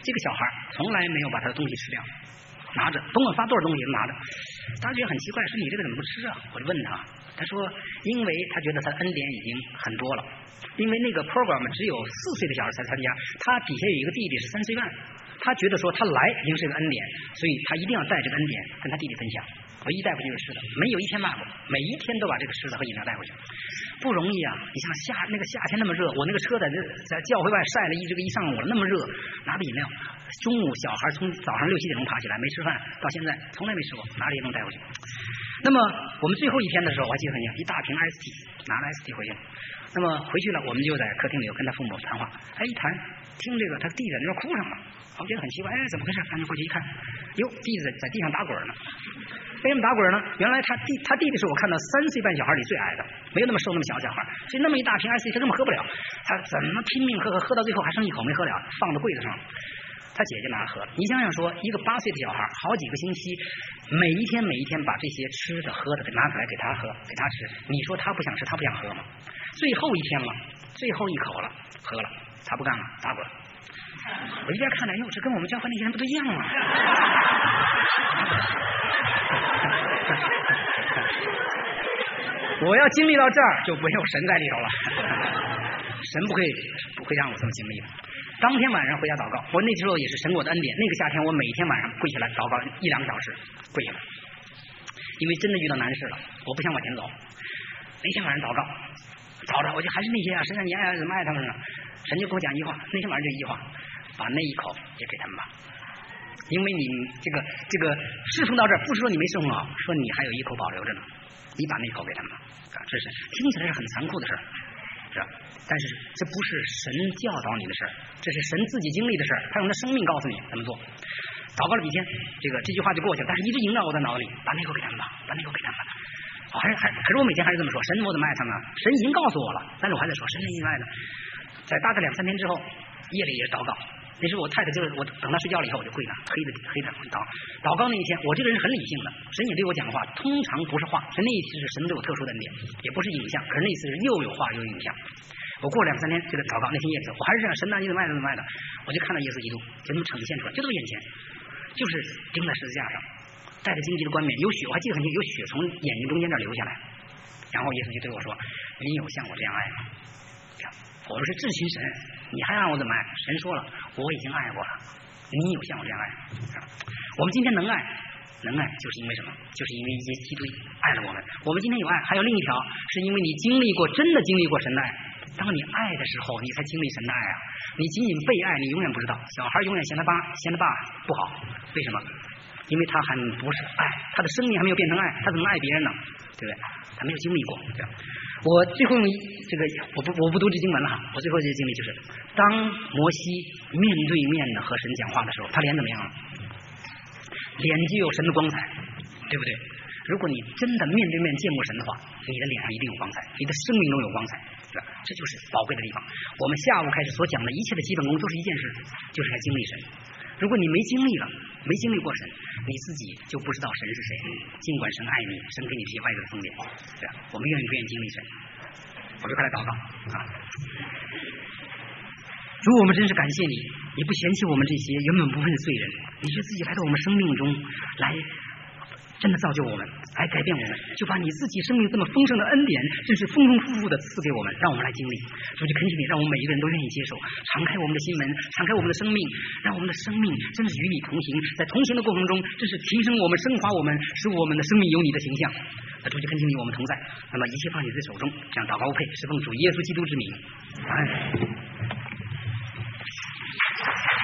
这个小孩从来没有把他的东西吃掉，拿着甭管发多少东西拿着。大家觉得很奇怪，说你这个怎么不吃啊？我就问他说因为他觉得他恩典已经很多了，因为那个 program 只有4岁的小孩才参加，他底下有一个弟弟是3岁半，他觉得说他来已经是个恩典，所以他一定要带这个恩典跟他弟弟分享。唯一带回去就是吃的，没有一天落过，每一天都把这个吃的和饮料带回去，不容易啊！你像那个夏天那么热，我那个车在教会外晒了一上午了，那么热，拿着饮料，中午小孩从早上6、7点钟爬起来没吃饭，到现在从来没吃过，拿着也能带回去。那么我们最后一天的时候，我还记得很清，一大瓶 ST， 拿了 ST 回去。那么回去了，我们就在客厅里跟他父母谈话。一谈听这个，他弟在那哭上了，我觉得很奇怪，怎么回事？赶紧过去一看，哟，弟弟在地上打滚呢。为什么打滚呢？原来他弟弟是我看到3岁半小孩里最矮的，没有那么瘦那么小的小孩，所以那么一大瓶 ST 他根本喝不了，他怎么拼命喝到最后还剩一口没喝了，放到柜子上。他姐姐拿着喝了。你想想说，一个8岁的小孩，好几个星期，每一天把这些吃的喝的拿出来给他喝给他吃，你说他不想吃他不想喝吗？最后一天了，最后一口了，喝了，他不干了，打滚。我一边看来，这跟我们教会那些人不都一样吗？我要经历到这儿，就没有神在里头了。神不会让我这么经历的。当天晚上回家祷告，我那时候也是神我的恩典。那个夏天，我每天晚上跪下来祷告1、2个小时，跪下来，因为真的遇到难事了，我不想往前走。那天晚上祷告，找着我就还是那些神啊，你爱怎么爱他们呢？神就跟我讲一句话，那天晚上就一句话，把那一口也给他们吧。因为你这个侍奉到这儿，不是说你没侍奉好，说你还有一口保留着呢，你把那一口给他们吧。这是听起来是很残酷的事儿，是吧？但是这不是神教导你的事儿，这是神自己经历的事儿，他用他生命告诉你怎么做。祷告了几天，这句话就过去了，但是一直萦绕我在脑子里，把那口给他们吧，把那口给他们吧。可是我每天还是这么说，神我怎么爱他们？神已经告诉我了，但是我还在说神你爱的。在大概2、3天之后，夜里也祷告。那时候我太太就是我等她睡觉了以后，我就跪那黑的祷告那一天，我这个人是很理性的，神也对我讲话，通常不是话，那一次是神对我特殊的恩典，也不是影像，可是那一次是又有话又有影像。我过了2、3天这个祷告，那天夜里我还是这样，神啊你怎么爱的怎么爱的，我就看到耶稣基督就这么呈现出来，就在我眼前，就是钉在十字架上，带着荆棘的冠冕，有血，我还记得很清，有血从眼睛中间这流下来，然后耶稣就对我说，你有像我这样爱吗？我是至亲神，你还让我怎么爱？神说了，我已经爱过了，你有像我这样爱？我们今天能爱就是因为什么？就是因为耶稣基督爱了我们。我们今天有爱，还有另一条，是因为你真的经历过神的爱。当你爱的时候，你才经历神的爱啊！你仅仅被爱，你永远不知道。小孩永远嫌他爸不好，为什么？因为他还不是爱，他的生命还没有变成爱，他怎么爱别人呢？对不对？他没有经历过。对吧？我最后用这个，我不读这经文了哈。我最后这个经历就是，当摩西面对面的和神讲话的时候，他脸怎么样了？脸就有神的光彩，对不对？如果你真的面对面见过神的话，你的脸上一定有光彩，你的生命中有光彩，对吧？这就是宝贵的地方。我们下午开始所讲的一切的基本功都是一件事，就是来经历神。如果你没经历了，没经历过神，你自己就不知道神是谁。尽管神爱你，神给你这些外在的丰典，对吧？我们愿意不愿意经历神？我就快来祷告啊！主，我们真是感谢你，你不嫌弃我们这些原本不配的罪人，你是自己来到我们生命中来。真的造就我们，来改变我们，就把你自己生命这么丰盛的恩典，真是丰丰富富的赐给我们，让我们来经历。主，就恳请你，让我们每一个人都愿意接受，敞开我们的心门，敞开我们的生命，让我们的生命真是与你同行，在同行的过程中，真是提升我们、升华我们，使我们的生命有你的形象。主，就恳请你，我们同在。那么一切放你的手中，这样祷告无配，是奉主耶稣基督之名。阿门。